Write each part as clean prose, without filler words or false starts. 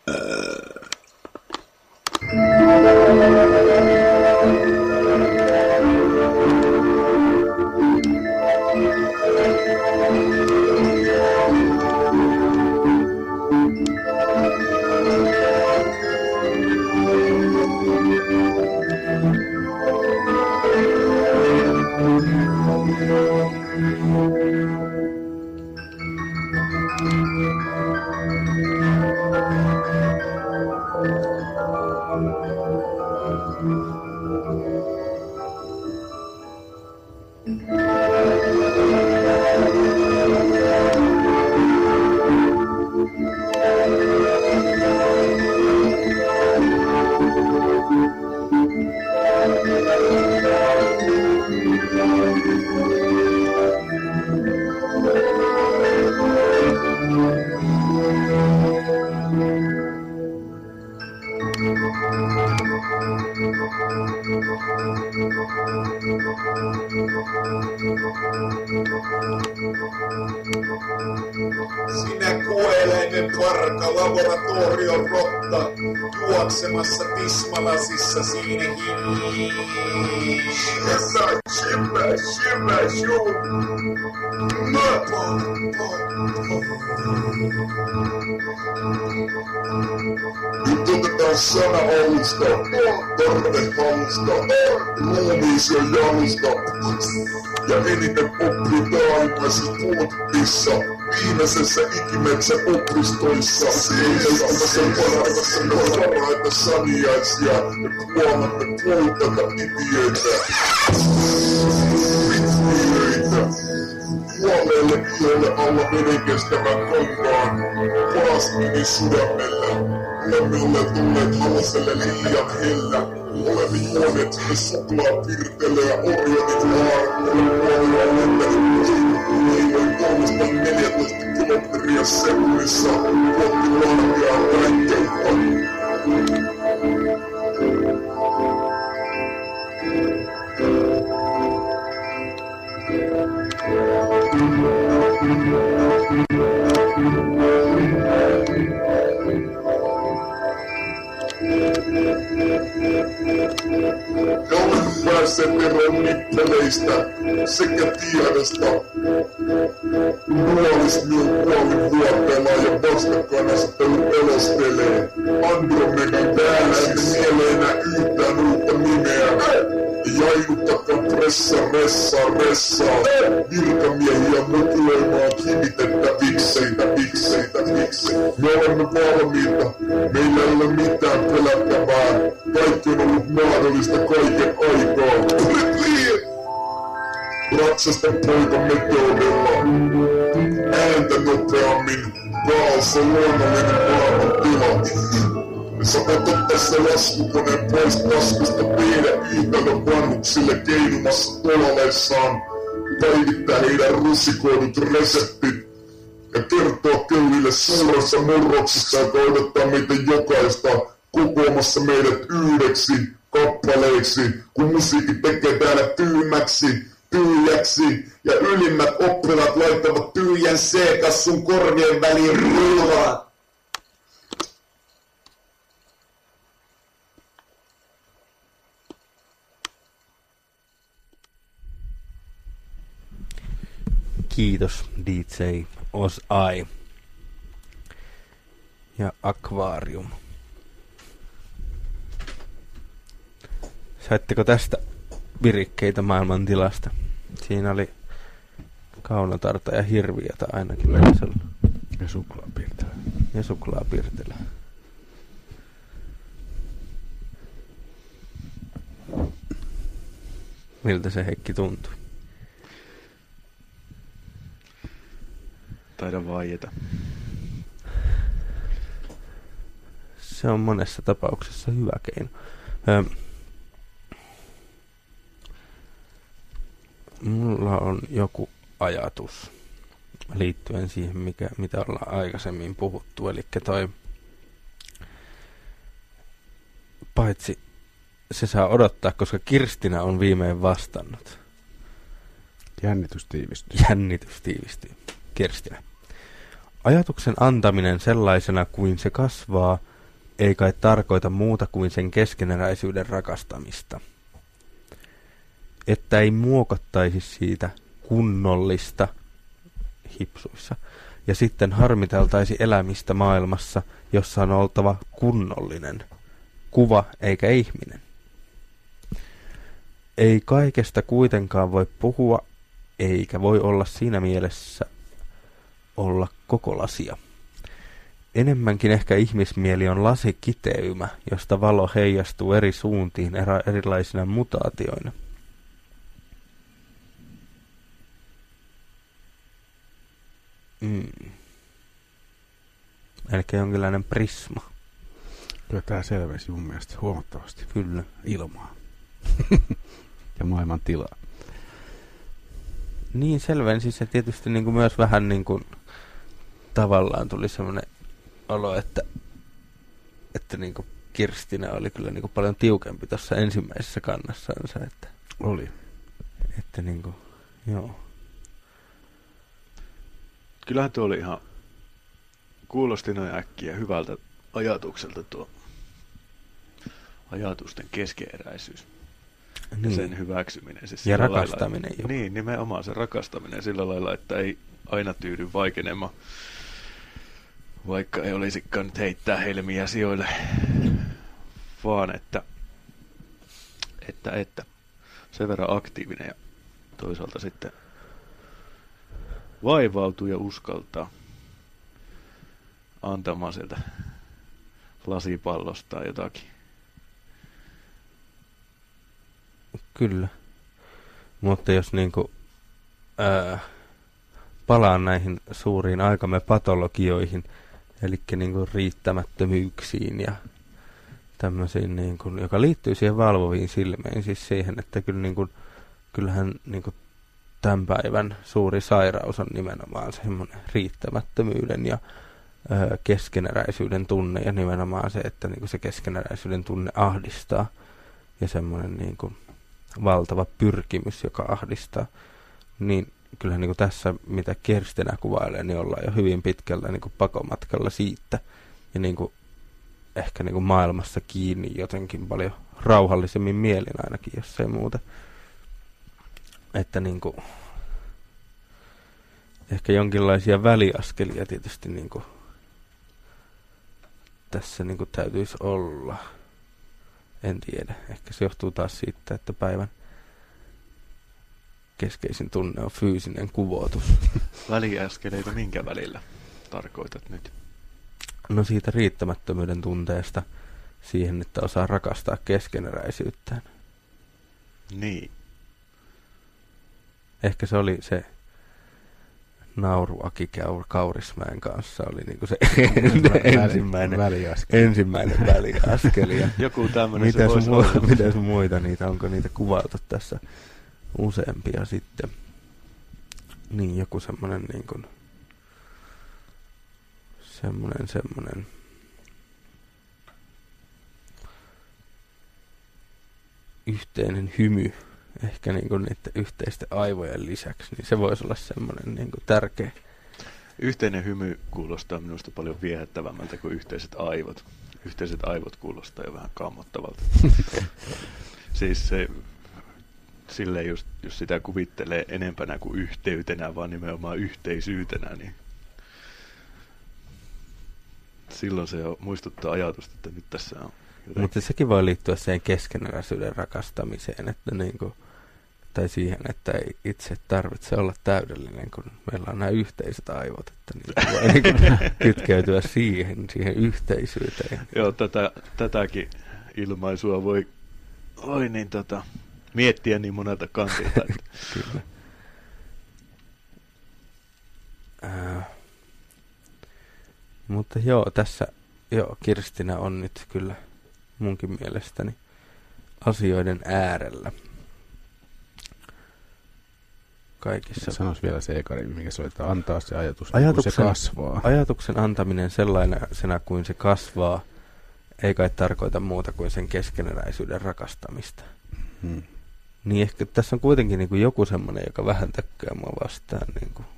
Sinä kuoeleinen parka, laboratorion rotta, juoksemassa tismalasissa siinä Nyt otetaan sana alusta, tarvehalusta, ruumiisen jalusta. Ja eniten opitaan ilmaisessa puutissa, viimeisessä ikimetsä opistoissa. Seisomassa parhaimassa parhaita saniaisia, ja huomamme puutata itiöitä. Kuolleelle iholle alla veden kestävän konkaan, plasmini sydämellä. Olemme olleet tulleet halaselle liian hellä. Olemme juoneet sinne suklaapirteleä Orionit haarakkuuden puolella lentänyt noin 314 kilometriä sekunnissa kohti valkeaa väikkeutta. Ja olemme päässeet eroon nippeleistä sekä tiedosta. Dualismi on puolivuoteella ja vastakkainasettelu pelostelee. Andromedan vääränä mieleenä yhtään uutta nimeä. Jainuttakaa ressaa. Virkamiehiä motivoimaan kiinnitettä vikseitä. Me olemme valmiita. Meillä ei ole mitään pelättävää. Kaikki on ollut mahdollista kaiken aikaa. Ratsasta poika meteodella. Ääntä nopeammin. Kaos on luonnollinen maailman tila. Sä voit ottaa se laskukoneen pois taskusta, tehdä yhtälön vanhuksille keinumassa tolaleissaan, päivittää heidän rusikoidut reseptit ja kertoa köyhille suuressa murroksessa, joka odottaa meitä jokaista kokoamassa meidät yhdeksi kappaleiksi, kun musiikki tekee täällä tyhjäksi ja ylimmät oppilaat laittavat tyhjän C-kassun korvien väliin rullaan. Kiitos DJ Ozai ja Aquarium. Saitteko tästä virikkeitä maailmantilasta? Siinä oli kaunotarta ja hirviötä ainakin. Ja suklaapirtelä. Miltä se Heikki tuntui? Taida vaieta. Se on monessa tapauksessa hyvä keino. Mulla on joku ajatus liittyen siihen, mitä ollaan aikaisemmin puhuttu. Eli paitsi se saa odottaa, koska Kirstina on viimein vastannut. Jännitys tiivistyy. Kirstina. Ajatuksen antaminen sellaisena kuin se kasvaa ei kai tarkoita muuta kuin sen keskeneräisyyden rakastamista. Että ei muokattaisi siitä kunnollista hipsuissa ja sitten harmiteltaisi elämistä maailmassa, jossa on oltava kunnollinen kuva eikä ihminen. Ei kaikesta kuitenkaan voi puhua, eikä voi olla siinä mielessä olla koko lasia. Enemmänkin ehkä ihmismieli on lasikiteymä, josta valo heijastuu eri suuntiin erilaisina mutaatioina. Eli jonkinlainen prisma. Kyllä tämä selvensi mun mielestä huomattavasti. Kyllä. Ilmaa. Ja maailman tilaa. Niin selvensi se tietysti niin kuin myös vähän niin kuin tavallaan tuli semmoinen olo, että niin kuin Kirstinä oli kyllä niin kuin paljon tiukempi tuossa ensimmäisessä kannassansa. Että, oli. Että niin kuin, joo. Kyllähän tuo oli ihan, kuulosti noin äkkiä hyvältä ajatukselta tuo ajatusten keskeeräisyys. Niin. Ja sen hyväksyminen. Siis ja rakastaminen. Lailla, niin, nimenomaan se rakastaminen sillä lailla, että ei aina tyydy vaikenemaan, vaikka ei olisikaan nyt heittää helmiä sijoille, vaan että sen verran aktiivinen ja toisaalta sitten vaivautuu ja uskaltaa antamaan sieltä lasipallosta jotakin. Kyllä. Mutta jos niinku palaan näihin suuriin aikamme patologioihin, eli niinku riittämättömyyksiin ja tämmöisiin, niinku, joka liittyy siihen valvoviin silmeihin, siis siihen, että kyllä niinku, kyllähän niinku tämän päivän suuri sairaus on nimenomaan semmoinen riittämättömyyden ja keskeneräisyyden tunne ja nimenomaan se, että niinku se keskeneräisyyden tunne ahdistaa ja semmoinen niinku valtava pyrkimys, joka ahdistaa, niin kyllähän niin kuin tässä, mitä Kirstinä kuvailee, niin ollaan jo hyvin pitkällä niin kuin pakomatkalla siitä, ja niin kuin ehkä niin kuin maailmassa kiinni jotenkin paljon rauhallisemmin mielin ainakin, jos ei muuta. Että niin kuin ehkä jonkinlaisia väliaskelia tietysti niin kuin tässä niin kuin täytyisi olla. En tiedä. Ehkä se johtuu taas siitä, että päivän keskeisin tunne on fyysinen kuvotus. Väliaskeleita minkä välillä tarkoitat nyt? No siitä riittämättömyyden tunteesta siihen, että osaa rakastaa keskeneräisyyttään. Niin. Ehkä se oli se nauru Aki Kaurismäen kanssa oli niinku se ensimmäinen väliaskel. Joku tämmöinen se voisi olla. Mitäs muita niitä, onko niitä kuvailtu tässä useampia sitten? Niin, joku semmoinen niin kuin semmoinen yhteinen hymy, ehkä niin kuin niiden yhteisten aivojen lisäksi, niin se voisi olla semmoinen niin kuin tärkeä. Yhteinen hymy kuulostaa minusta paljon viehättävämmältä kuin yhteiset aivot. Yhteiset aivot kuulostaa jo vähän kammottavalta. Siis se, silleen just, jos sitä kuvittelee enempänä kuin yhteytenä, vaan nimenomaan yhteisyytenä, niin silloin se jo muistuttaa ajatusta, että nyt tässä on jotenkin. Mutta sekin voi liittyä siihen keskeneräisyyden rakastamiseen, että niinku, tai siihen, että ei itse tarvitse olla täydellinen, kun meillä on nämä yhteiset aivot, että niitä voi niinku kytkeytyä siihen yhteisyyteen. Joo, tätäkin ilmaisua voi niin miettiä niin monelta kantilta. Kyllä. Mutta joo, tässä Kirstinä on nyt kyllä munkin mielestäni asioiden äärellä. Kaikissa. Sanois vielä se ekari, mikä se oli, että antaa se ajatus, kun se kasvaa. Ajatuksen antaminen sellaisena kuin se kasvaa, ei kai tarkoita muuta kuin sen keskeneräisyyden rakastamista. Niin ehkä tässä on kuitenkin niin kuin joku semmoinen, joka vähän tökkää mua vastaan. Niin kuin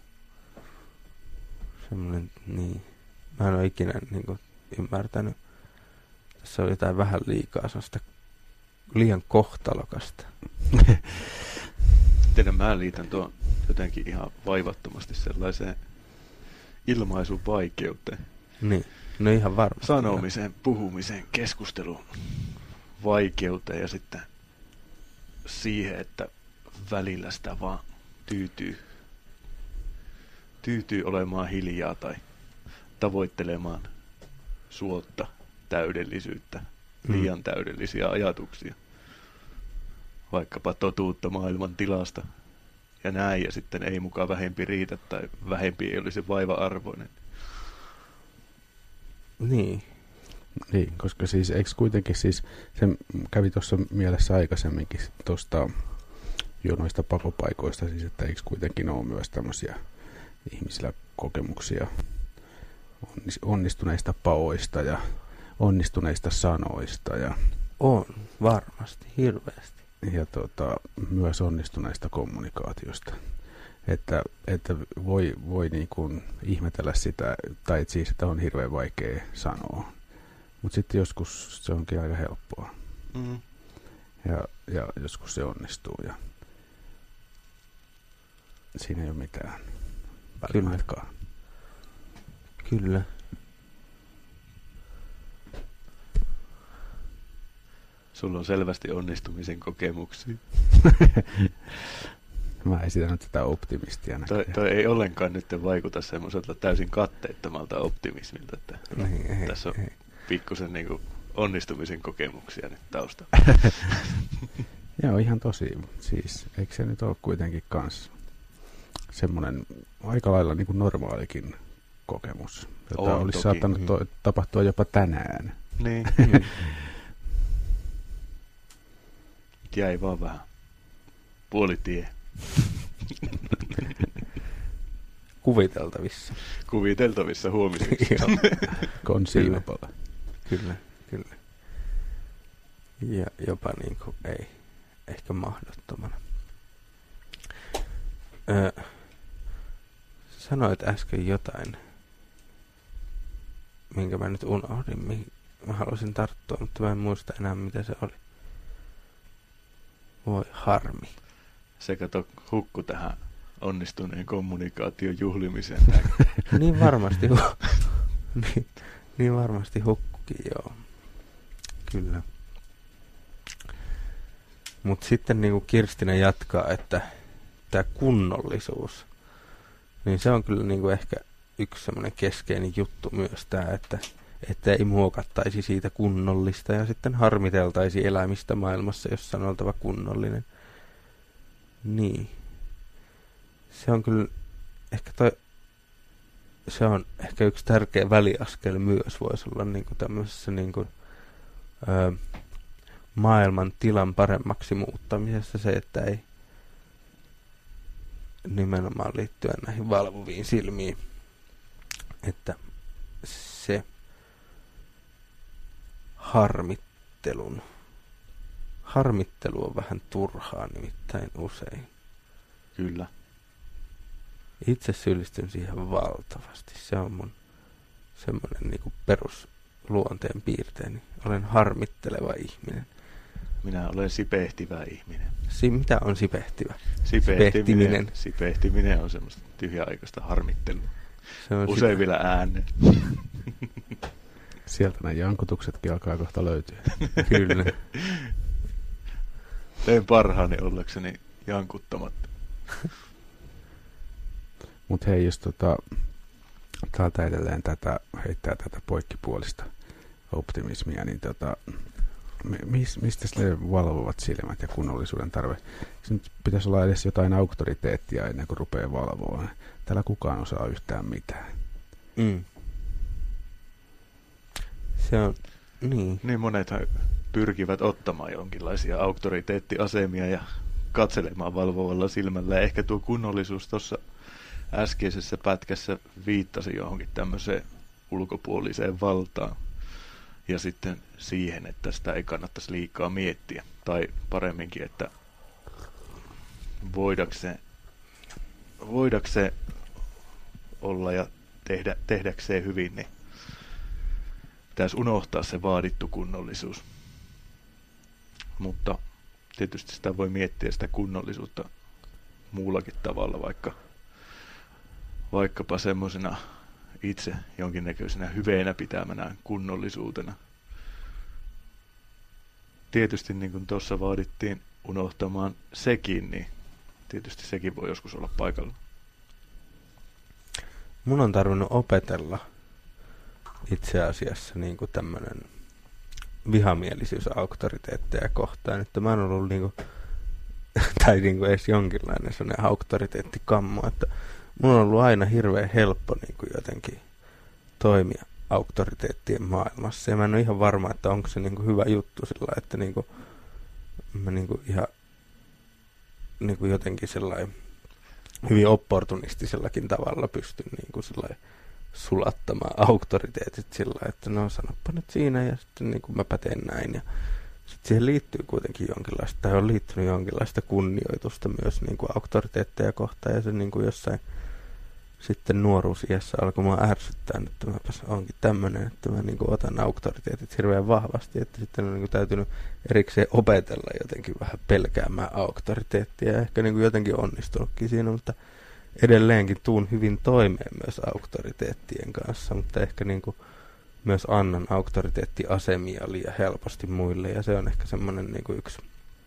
semmoinen, niin. Mä en ole ikinä niin kuin ymmärtänyt Tässä oli jotain vähän liikaa sellaista liian kohtalokasta. Tiedän, mä liitän tuon jotenkin ihan vaivattomasti sellaiseen ilmaisun vaikeuteen. Niin, no ihan varmasti. Sanomiseen, puhumiseen, keskusteluun vaikeuteen ja sitten siihen, että välillä sitä vaan tyytyy olemaan hiljaa tai tavoittelemaan suotta, täydellisyyttä, liian täydellisiä ajatuksia. Vaikkapa totuutta maailman tilasta ja näin, ja sitten ei mukaan vähempi riitä tai vähempi ei olisi vaiva-arvoinen. Niin. Niin, koska siis eikö kuitenkin siis, se kävi tuossa mielessä aikaisemminkin tuosta jo noista pakopaikoista, siis että eikö kuitenkin ole myös tämmöisiä ihmisillä kokemuksia onnistuneista paoista ja onnistuneista sanoista. Ja, on, varmasti, hirveästi. Ja myös onnistuneista kommunikaatiosta. Että voi niin kuin ihmetellä sitä, tai siis että on hirveän vaikea sanoa. Mutta sitten joskus se onkin aika helppoa. Mm. Ja joskus se onnistuu. Ja siinä ei ole mitään välimatkaa. Kyllä. Sulla on selvästi onnistumisen kokemuksia. Mä esitän nyt sitä optimistia. Toi ei ollenkaan nyt vaikuta semmoiselta täysin katteettomalta optimismilta, että tässä on pikkusen niinku onnistumisen kokemuksia nyt taustalla. Joo, ihan tosi. Siis, eikö se nyt ole kuitenkin kans semmoinen aika lailla niin kuin normaalikin kokemus, jota olisi toki saattanut tapahtua jopa tänään. Niin. Jäi vaan vähän puolitie. Kuviteltavissa huomiseksi. Kon silmäpala. Kyllä. Ja jopa niin kuin ei, ehkä mahdottomana. Sanoit äsken jotain, minkä mä nyt unohdin, mihin mä halusin tarttua, mutta mä en muista enää, mitä se oli. Voi harmi. Se kato hukku tähän onnistuneen kommunikaation juhlimiseen. Niin varmasti niin varmasti hukkukin, joo. Kyllä. Mutta sitten niin kuin Kirstinen jatkaa, että tämä kunnollisuus, niin se on kyllä niin kuin ehkä yksi semmoinen keskeinen juttu myös tämä, että ei muokattaisi siitä kunnollista ja sitten harmiteltaisi elämistä maailmassa, jossa on oltava kunnollinen. Niin. Se on kyllä se on ehkä yksi tärkeä väliaskel myös, voisi olla niin kuin tämmöisessä niin kuin, maailman tilan paremmaksi muuttamisessa se, että ei nimenomaan liittyen näihin valvoviin silmiin, että se harmittelu on vähän turhaa nimittäin usein. Kyllä. Itse syyllistyn siihen valtavasti. Se on mun semmoinen niin kuin perusluonteen piirteeni. Olen harmitteleva ihminen. Minä olen sipehtivä ihminen. Mitä on sipehtivä? Sipehtiminen on semmoista tyhjäaikaista harmittelua. Se on usein vielä ääneen. Sieltä nämä jankutuksetkin alkaa kohta löytyä. Kyllä. Teen parhaani ollakseni jankuttamatta. Mutta hei, jos täältä edelleen heittää tätä poikkipuolista optimismia, niin mistä sille valvovat silmät ja kunnollisuuden tarve? Se nyt pitäisi olla edes jotain auktoriteettia ennen kuin rupeaa valvoa. Täällä kukaan osaa yhtään mitään. Mm. Se on, niin. Niin monethan pyrkivät ottamaan jonkinlaisia auktoriteettiasemia ja katselemaan valvovalla silmällä. Ja ehkä tuo kunnollisuus tuossa äskeisessä pätkässä viittasi johonkin tämmöiseen ulkopuoliseen valtaan. Ja sitten siihen, että sitä ei kannattaisi liikaa miettiä. Tai paremminkin, että voidakseen olla ja tehdäkseen hyvin, niin pitäisi unohtaa se vaadittu kunnollisuus. Mutta tietysti sitä voi miettiä sitä kunnollisuutta muullakin tavalla, vaikkapa semmoisena itse jonkinnäköisenä hyveenä pitämänä kunnollisuutena. Tietysti niin kuin tuossa vaadittiin unohtamaan sekin, niin tietysti sekin voi joskus olla paikalla. Mun on tarvinnut opetella itse asiassa niin kuin tämmöinen vihamielisyys auktoriteetteja kohtaan, että mä oon ollut niin kuin, tai niin kuin edes jonkinlainen sellainen auktoriteettikammo, että mun on ollut aina hirveän helppo niin kuin jotenkin toimia auktoriteettien maailmassa, ja mä en ole ihan varma, että onko se niin kuin hyvä juttu sillä, että niin kuin, mä niin kuin ihan niin kuin jotenkin sellainen hyvin opportunistisellakin tavalla pystyn niin kuin sellainen sulattamaan auktoriteetit sillä, että no sanoppa nyt siinä ja sitten niin kuin mäpä teen näin. Ja sitten siihen liittyy kuitenkin jonkinlaista, tai on liittynyt jonkinlaista kunnioitusta myös niin kuin auktoriteetteja kohtaan, ja se niin kuin jossain sitten nuoruusiässä alkoi mua ärsyttää, että mäpäs onkin tämmöinen, että mä niin kuin otan auktoriteetit hirveän vahvasti, että sitten on niin kuin täytynyt erikseen opetella jotenkin vähän pelkäämään auktoriteettia, ja ehkä niin kuin jotenkin onnistunutkin siinä, mutta edelleenkin tuun hyvin toimeen myös auktoriteettien kanssa, mutta ehkä niin kuin myös annan auktoriteettiasemia liian helposti muille, ja se on ehkä semmoinen niin kuin yksi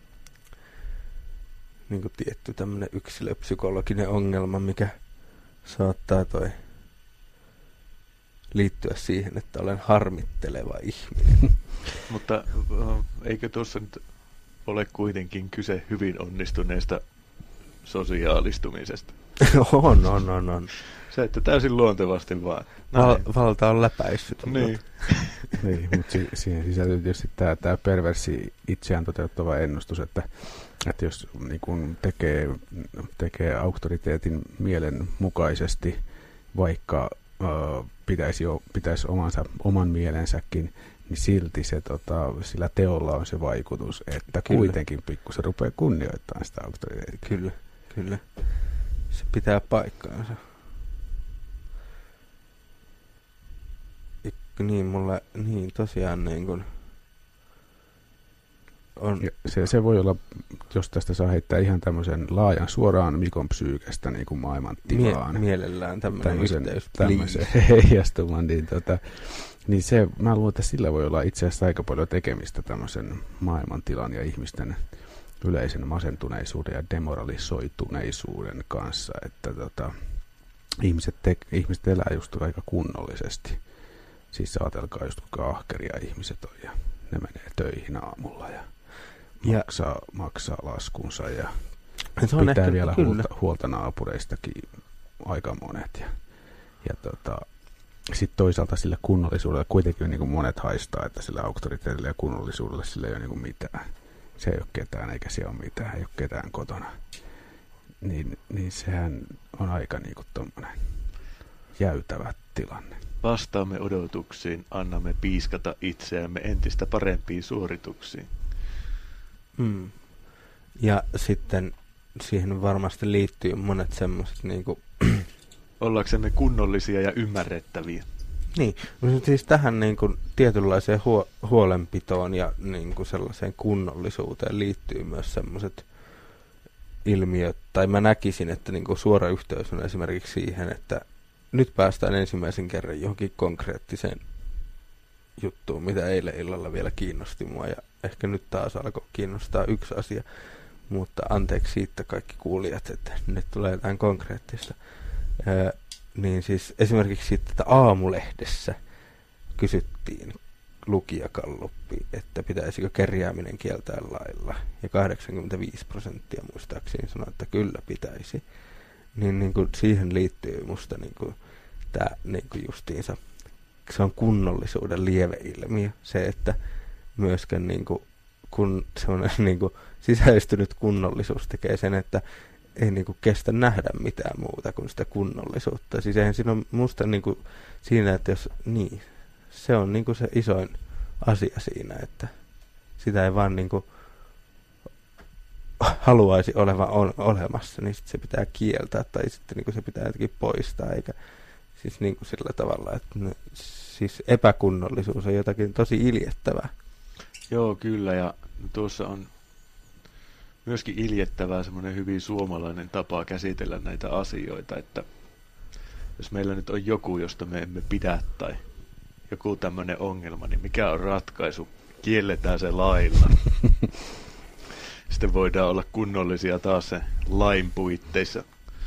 niin kuin tietty tämmöinen yksilöpsykologinen ongelma, mikä saattaa liittyä siihen, että olen harmitteleva ihminen. Mutta eikö tuossa nyt ole kuitenkin kyse hyvin onnistuneesta sosiaalistumisesta? On. Se, että täysin luontevasti vaan. Valta on läpäissyt. Niin. Niin, mutta siihen sisältyy tietysti tämä perversi itseään toteuttava ennustus, että jos niin kun tekee auktoriteetin mielen mukaisesti, vaikka pitäisi oman mielensäkin, niin silti sillä teolla on se vaikutus, että kyllä, kuitenkin pikkusen rupeaa kunnioittamaan sitä auktoriteettia. Kyllä. Se pitää paikkaansa. Niin tosiaan niin kuin on. Se voi olla, jos tästä saa heittää ihan tämmöisen laajan suoraan Mikon psyykestä niin kuin maailman tilaan. Mielellään tämmöisen heijastuman, niin se, mä luulen, että sillä voi olla itse asiassa aika paljon tekemistä tämmöisen maailmantilan ja ihmisten yleisen masentuneisuuden ja demoralisoituneisuuden kanssa, että ihmiset elää just aika kunnollisesti. Siis ajatelkaa just kuinka ahkeria ihmiset on ja ne menee töihin aamulla ja maksaa laskunsa ja pitää vielä huolta naapureistakin aika monet. Ja sitten toisaalta sille kunnollisuudelle kuitenkin niin kuin monet haistaa, että sille auktoriteetille ja kunnollisuudelle sille ei ole niin kuin mitään. Se ei ole ketään eikä siellä ole mitään, ei ole ketään kotona. Niin sehän on aika niin kuin tommoinen jäytävä tilanne. Vastaamme odotuksiin, annamme piiskata itseämme entistä parempiin suorituksiin. Ja sitten siihen varmasti liittyy monet semmoiset niinku ollaksemme kunnollisia ja ymmärrettäviä. Niin, siis tähän niinku tietynlaiseen huolenpitoon ja niinku sellaiseen kunnollisuuteen liittyy myös semmoiset ilmiöt, tai mä näkisin, että niinku suora yhteys on esimerkiksi siihen, että nyt päästään ensimmäisen kerran johonkin konkreettiseen juttuun, mitä eilen illalla vielä kiinnosti mua, ja ehkä nyt taas alkoi kiinnostaa yksi asia, mutta anteeksi siitä kaikki kuulijat, että nyt tulee jotain konkreettista. Niin siis esimerkiksi siitä, että Aamulehdessä kysyttiin lukijakalluppi, että pitäisikö kerjääminen kieltää lailla, ja 85% muistaakseni sanoi, että kyllä pitäisi. Niin kuin siihen liittyy musta niin kuin tämä niin kuin justiinsa, se on kunnollisuuden lieveilmiö, se, että myöskään niin kuin, kun semmoinen niin kuin sisäistynyt kunnollisuus tekee sen, että ei niin kuin kestä nähdä mitään muuta kuin sitä kunnollisuutta. Siis eihän siinä on musta niin kuin siinä, että jos niin, se on niin kuin se isoin asia siinä, että sitä ei vaan niin kuin haluaisi olevan olemassa, niin sit se pitää kieltää tai sitten niin kuin se pitää jotenkin poistaa, eikä Siis niin kuin sillä tavalla, että siis epäkunnollisuus on jotakin tosi iljettävää. Joo, kyllä, ja tuossa on myöskin iljettävää semmoinen hyvin suomalainen tapa käsitellä näitä asioita, että jos meillä nyt on joku, josta me emme pidä tai joku tämmöinen ongelma, niin mikä on ratkaisu? Kielletään se lailla. Sitten voidaan olla kunnollisia taas sen lain puitteissa.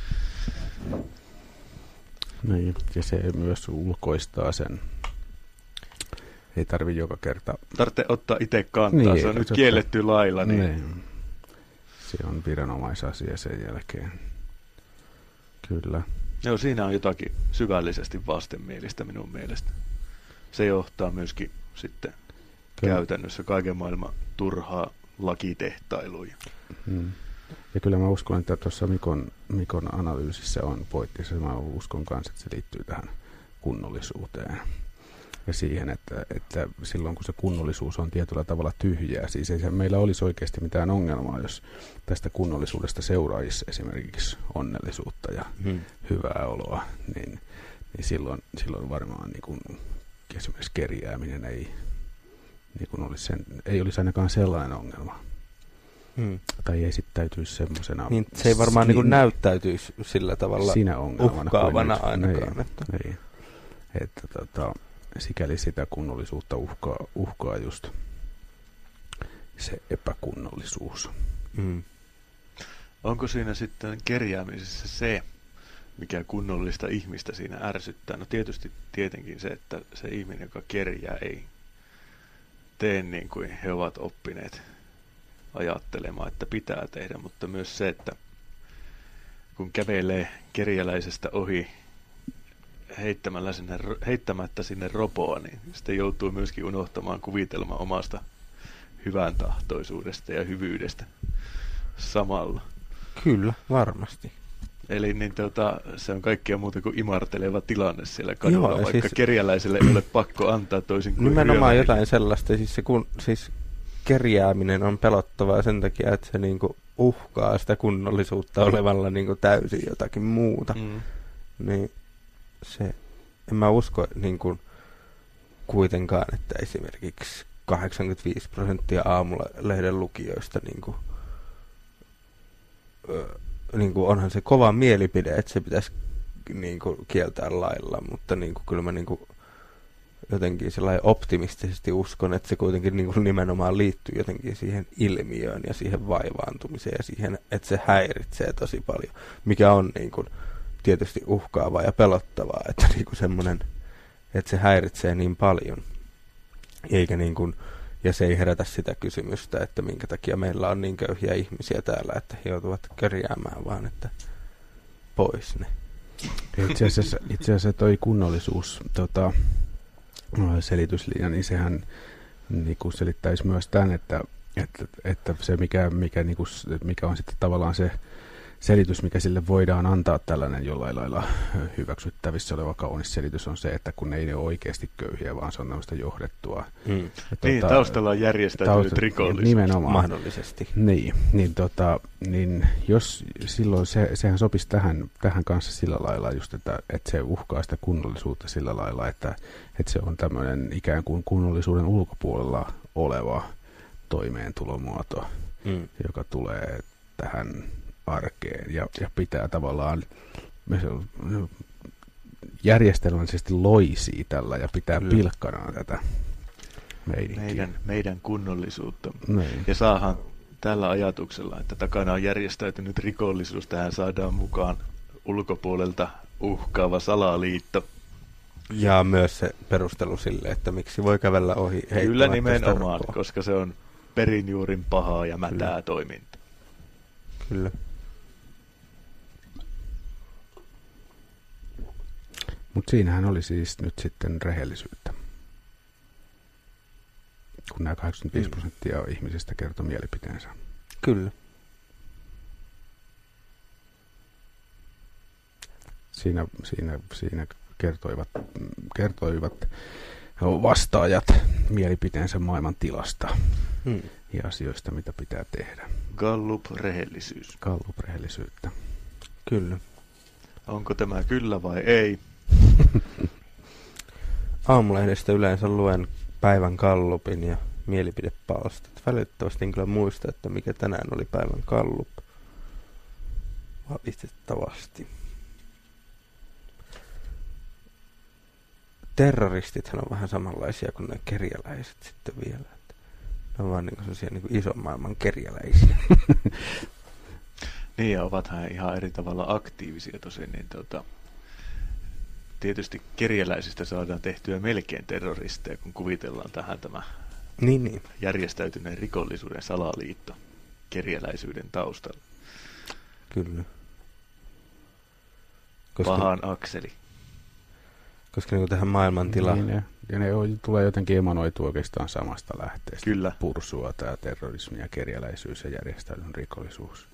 Niin, ja se myös ulkoistaa sen. Ei tarvi joka kerta. Tarvitsee ottaa itse kantaa, niin, se on nyt kielletty lailla. Niin. Se on viranomaisasia sen jälkeen. Kyllä. Joo, siinä on jotakin syvällisesti vastenmielistä minun mielestä. Se johtaa myöskin sitten käytännössä kaiken maailman turhaa lakitehtailuja. Ja kyllä mä uskon, että tuossa Mikon analyysissä on pointtissa. Mä uskon kanssa, että se liittyy tähän kunnollisuuteen. Ja siihen, että silloin kun se kunnollisuus on tietyllä tavalla tyhjää, siis ei meillä olisi oikeasti mitään ongelmaa, jos tästä kunnollisuudesta seuraisi esimerkiksi onnellisuutta ja hyvää oloa, niin silloin varmaan niin kuin esimerkiksi kerjääminen ei olisi ainakaan sellainen ongelma. Tai ei esittäytyisi semmoisena. Niin, se ei varmaan niin kuin näyttäytyisi sillä tavalla uhkaavana ainakaan. Että sikäli sitä kunnollisuutta uhkaa just se epäkunnollisuus. Onko siinä sitten kerjäämisessä se, mikä kunnollista ihmistä siinä ärsyttää? No tietenkin se, että se ihminen, joka kerjää, ei tee niin kuin he ovat oppineet ajattelemaan, että pitää tehdä, mutta myös se, että kun kävelee kerjäläisestä ohi heittämättä sinne ropoa, niin sitten joutuu myöskin unohtamaan kuvitelma omasta hyvän tahtoisuudesta ja hyvyydestä samalla. Kyllä, varmasti. Eli niin se on kaikkea muuta kuin imarteleva tilanne siellä kadulla, joo, vaikka siis kerjäläiselle ei ole pakko antaa toisin kuin nimenomaan jotain sellaista. Siis kerjääminen on pelottavaa sen takia, että se niinku uhkaa sitä kunnollisuutta olevalla niinku täysin jotakin muuta. Niin se, en mä usko niin kuin kuitenkaan, että esimerkiksi 85% Aamulehden lukijoista niin kuin onhan se kova mielipide, että se pitäisi niin kuin kieltää lailla, mutta niin kuin kyllä mä niin kuin jotenkin sellainen optimistisesti uskon, että se kuitenkin niin kuin nimenomaan liittyy jotenkin siihen ilmiöön ja siihen vaivaantumiseen ja siihen, että se häiritsee tosi paljon, mikä on niin kuin tietysti uhkaavaa ja pelottavaa, että niinku semmoinen, että se häiritsee niin paljon, eikä niin kuin, ja se ei herätä sitä kysymystä, että minkä takia meillä on niin köyhiä ihmisiä täällä, että he joutuvat kerjäämään, vaan että pois ne. Itse asiassa toi kunnollisuus selityslinja, niin sehän niinku selittäisi myös tämän, että se mikä on sitten tavallaan se selitys, mikä sille voidaan antaa tällainen jollain lailla hyväksyttävissä oleva kaunis selitys on se, että kun ei ole oikeasti köyhiä, vaan se on tämmöistä johdettua. Niin, taustalla on järjestäytynyt rikollisuus. Nimenomaan. Mahdollisesti. Niin jos silloin sehän sopisi tähän kanssa sillä lailla just, että se uhkaa sitä kunnollisuutta sillä lailla, että se on tämmöinen ikään kuin kunnollisuuden ulkopuolella oleva toimeentulomuoto, joka tulee tähän arkeen ja pitää tavallaan järjestelmällisesti loisii tällä ja pitää pilkkana tätä meidän kunnollisuutta. Ja saahan tällä ajatuksella, että takana on järjestäytynyt rikollisuus, tähän saadaan mukaan ulkopuolelta uhkaava salaliitto. Ja myös se perustelu sille, että miksi voi kävellä ohi heittämättä. Kyllä nimenomaan, koska se on perinjuurin pahaa ja mätää toiminta. Kyllä. Mutta siinähän oli siis nyt sitten rehellisyyttä. Kun nämä 85% ihmisistä kertoi mielipiteensä. Kyllä. Siinä kertoivat vastaajat mielipiteensä maailman tilasta ja asioista, mitä pitää tehdä. Gallup-rehellisyys. Gallup-rehellisyyttä. Kyllä. Onko tämä kyllä vai ei? Aamulehdestä yleensä luen päivän gallupin ja mielipidepalstat. Valitettavasti en kyllä muista, että mikä tänään oli päivän gallup. Valitettavasti. Terroristithan on vähän samanlaisia kuin ne kerjäläiset sitten vielä. Että ne on vaan niin sellaisia niin ison maailman kerjäläisiä. Niin, ja ovathan ihan eri tavalla aktiivisia tosin, niin tietysti kerjäläisistä saadaan tehtyä melkein terroristeja, kun kuvitellaan tähän tämä niin. järjestäytyneen rikollisuuden salaliitto kerjäläisyyden taustalla. Kyllä. Pahan akseli. Koska niin tähän maailmantilaan... Niin, ja ne tulee jotenkin emanoitu oikeastaan samasta lähteestä. Kyllä. Pursua tämä terrorismi ja kerjäläisyys ja järjestäytynyt rikollisuus.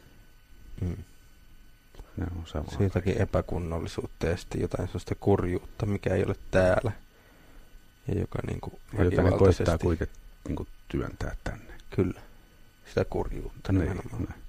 Ne on samaa. Siitäkin epäkunnollisuutta ja sitten jotain sellaista kurjuutta, mikä ei ole täällä. Ja joka niinku jota ne koittaa kuitenkin niinku työntää tänne. Kyllä. Sitä kurjuutta nimenomaan. Ne.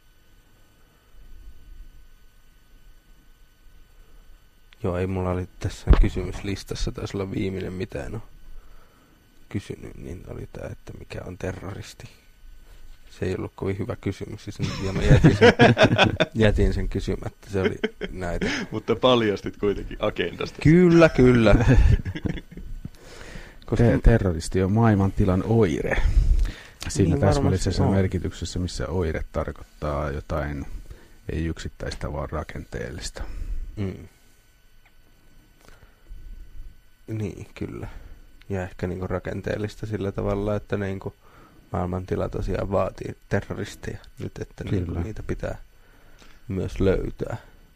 Joo, ei mulla oli tässä kysymyslistassa, taisi olla viimeinen, mitä en ole kysynyt, niin oli tämä, että mikä on terroristi. Se ei ollut kovin hyvä kysymys, ja mä jätin sen kysymättä, se oli näitä. Mutta paljastit kuitenkin agendasta. Kyllä. Koska terroristi on maailmantilan oire. Siinä niin täsmällisessä merkityksessä, missä oire tarkoittaa jotain, ei yksittäistä, vaan rakenteellista. Niin, kyllä. Ja ehkä niinku rakenteellista sillä tavalla, että niinku maailmantila tosiaan vaatii terroristeja nyt, että niinku niitä pitää myös löytää.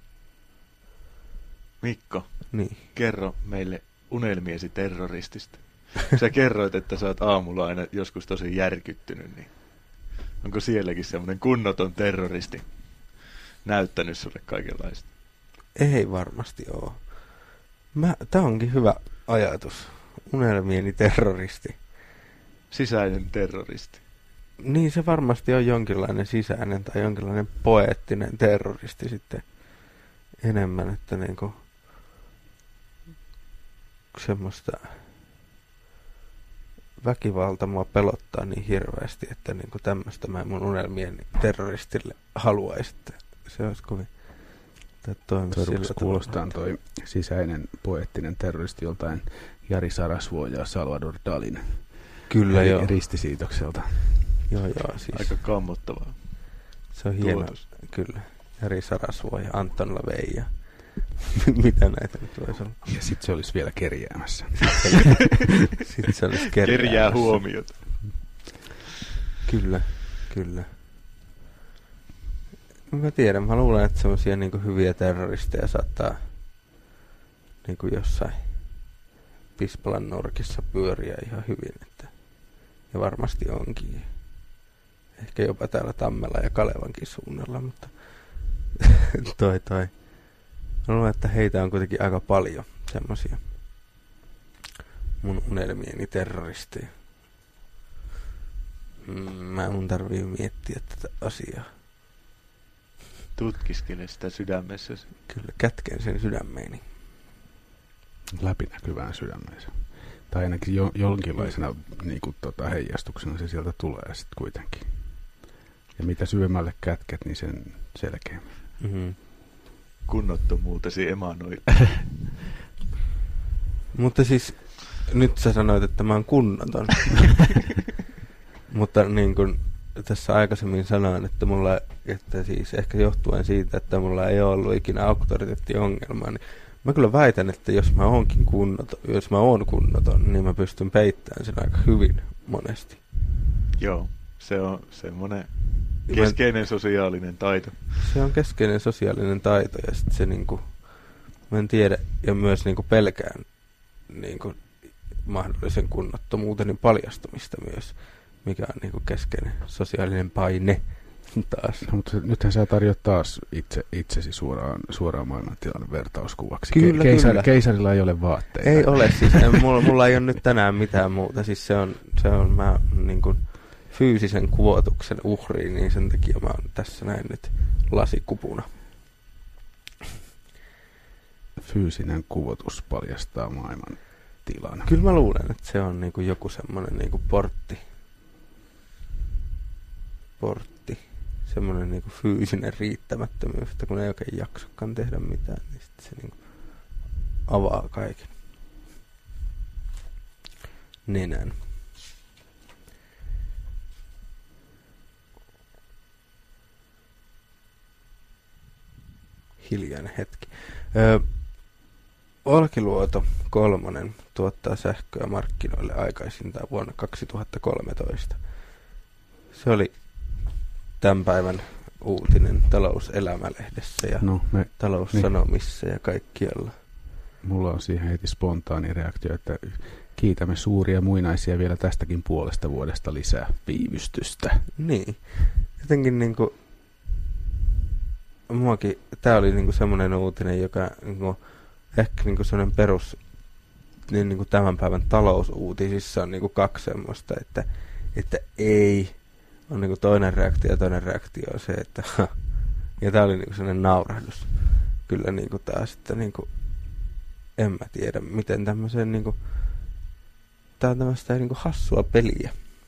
Mikko, niin. Kerro meille unelmiesi terroristista. Sä kerroit, että sä oot aamulla aina joskus tosi järkyttynyt, niin onko sielläkin semmoinen kunnoton terroristi näyttänyt sulle kaikenlaista? Ei varmasti oo. Tää onkin hyvä ajatus. Unelmieni terroristi. Sisäinen terroristi. Niin, se varmasti on jonkinlainen sisäinen tai jonkinlainen poeettinen terroristi sitten enemmän, että niinku semmoista väkivalta mua pelottaa niin hirveästi, että niinku tämmöistä mä mun unelmieni terroristille haluaisin, että se olisi kovin kuulostaa toi sisäinen poeettinen terroristi joltain Jari Sarasvuo ja Salvador Dalin ristisiitokselta. Joo, siis. Aika kammottavaa. Se on hieno, kyllä. Jari Sarasvuo ja Anton LaVey ja mitä näitä nyt voisi olla. Ja sit se olisi vielä kerjäämässä. Sitten se olisi kerjää huomiota. Kyllä. Mä tiedän, mä luulen, että semmosia niinku hyviä terroristeja saattaa niinku jossain Pispalan nurkissa pyöriä ihan hyvin, että ja varmasti onkin. Ehkä jopa täällä Tammela ja Kalevankin suunnalla, mutta toi. Mä luulen, että heitä on kuitenkin aika paljon semmosia mun unelmieni terroristeja. Mun tarvii miettiä tätä asiaa. Tutkiskele sitä sydämessäsi. Kyllä, kätken sen sydämeeni. Läpinäkyvään sydämeensä. Tai ainakin jonkinlaisena niinku, heijastuksena se sieltä tulee sitten kuitenkin. Ja mitä syvemmälle kätket, niin sen selkeämmin. Mm-hmm. Kunnottomuutesi emanoi. Mutta siis, nyt sä sanoit, että mä oon kunnoton. Mutta niin kuin tässä aikaisemmin sanoin, että siis ehkä johtuen siitä, että mulla ei ole ollut ikinä auktoriteettiongelmaa, niin mä kyllä väitän, että jos mä oon kunnoton, niin mä pystyn peittämään sen aika hyvin monesti. Joo, se on semmoinen keskeinen sosiaalinen taito. Se on keskeinen sosiaalinen taito ja sitten se niinku, mä en tiedä ja myös niinku pelkään niinku mahdollisen kunnottomuuteni paljastumista myös, mikä on niinku keskeinen sosiaalinen paine taas. No, mutta nythän sä tarjoat taas itsesi suoraan maailmantilan vertauskuvaksi. Kyllä. Keisarilla ei ole vaatteita. Ei ole siis, mulla ei ole nyt tänään mitään muuta, siis se on mä niinku fyysisen kuvotuksen uhri, niin sen takia mä oon tässä näin nyt lasikupuna. fyysinen kuvotus paljastaa maailman tilan. Kyllä mä luulen, että se on niinku joku semmoinen niinku portti. Semmoinen niinku fyysinen riittämättömyys, että kun ei oikein jaksakaan tehdä mitään, niin sitten se niinku avaa kaiken nenän. Hiljainen hetki. Olkiluoto 3 tuottaa sähköä markkinoille aikaisintaan vuonna 2013. Se oli tämän päivän uutinen Talouselämä-lehdessä ja Taloussanomissa ja kaikkialla. Mulla on siihen heti spontaani reaktio, että kiitämme suuria muinaisia vielä tästäkin puolesta vuodesta lisää viivystystä. Niin. Jotenkin niinku muakin, tää oli niinku semmoinen uutinen, joka niinku, ehkä niinku semmoinen perus niinku tämän päivän talousuutisissa on niinku kaksi semmoista, että ei on niinku toinen reaktio ja toinen reaktio on se, että ja tää oli niinku semmoinen naurahdus. Kyllä niinku taas, että niinku en mä tiedä, miten tämmöisen niinku tää on tämmöistä niinku hassua peliä.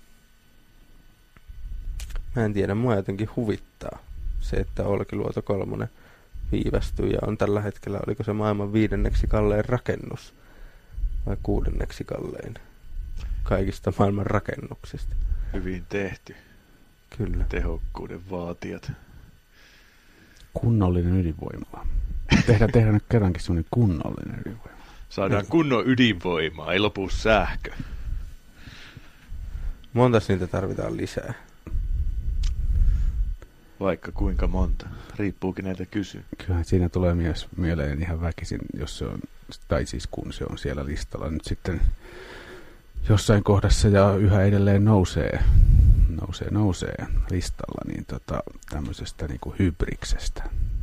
Mä en tiedä, mua jotenkin huvittaa se, että Olkiluoto 3 viivästyy ja on tällä hetkellä, oliko se maailman 5. kallein rakennus vai 6. kallein kaikista maailman rakennuksista. Hyvin tehty. Kyllä. Tehokkuuden vaatijat. Kunnollinen ydinvoimala. Tehdään nyt kerrankin semmoinen kunnollinen ydinvoimala. Saadaan kunnon ydinvoimaa, ei lopu sähkö. Montas niitä tarvitaan lisää? Vaikka kuinka monta. Riippuukin näitä kysyä. Kyllähän siinä tulee myös mieleen ihan väkisin, jos se on, tai siis kun se on siellä listalla nyt sitten jossain kohdassa ja yhä edelleen nousee listalla, niin tämmöisestä niinku hybriksestä.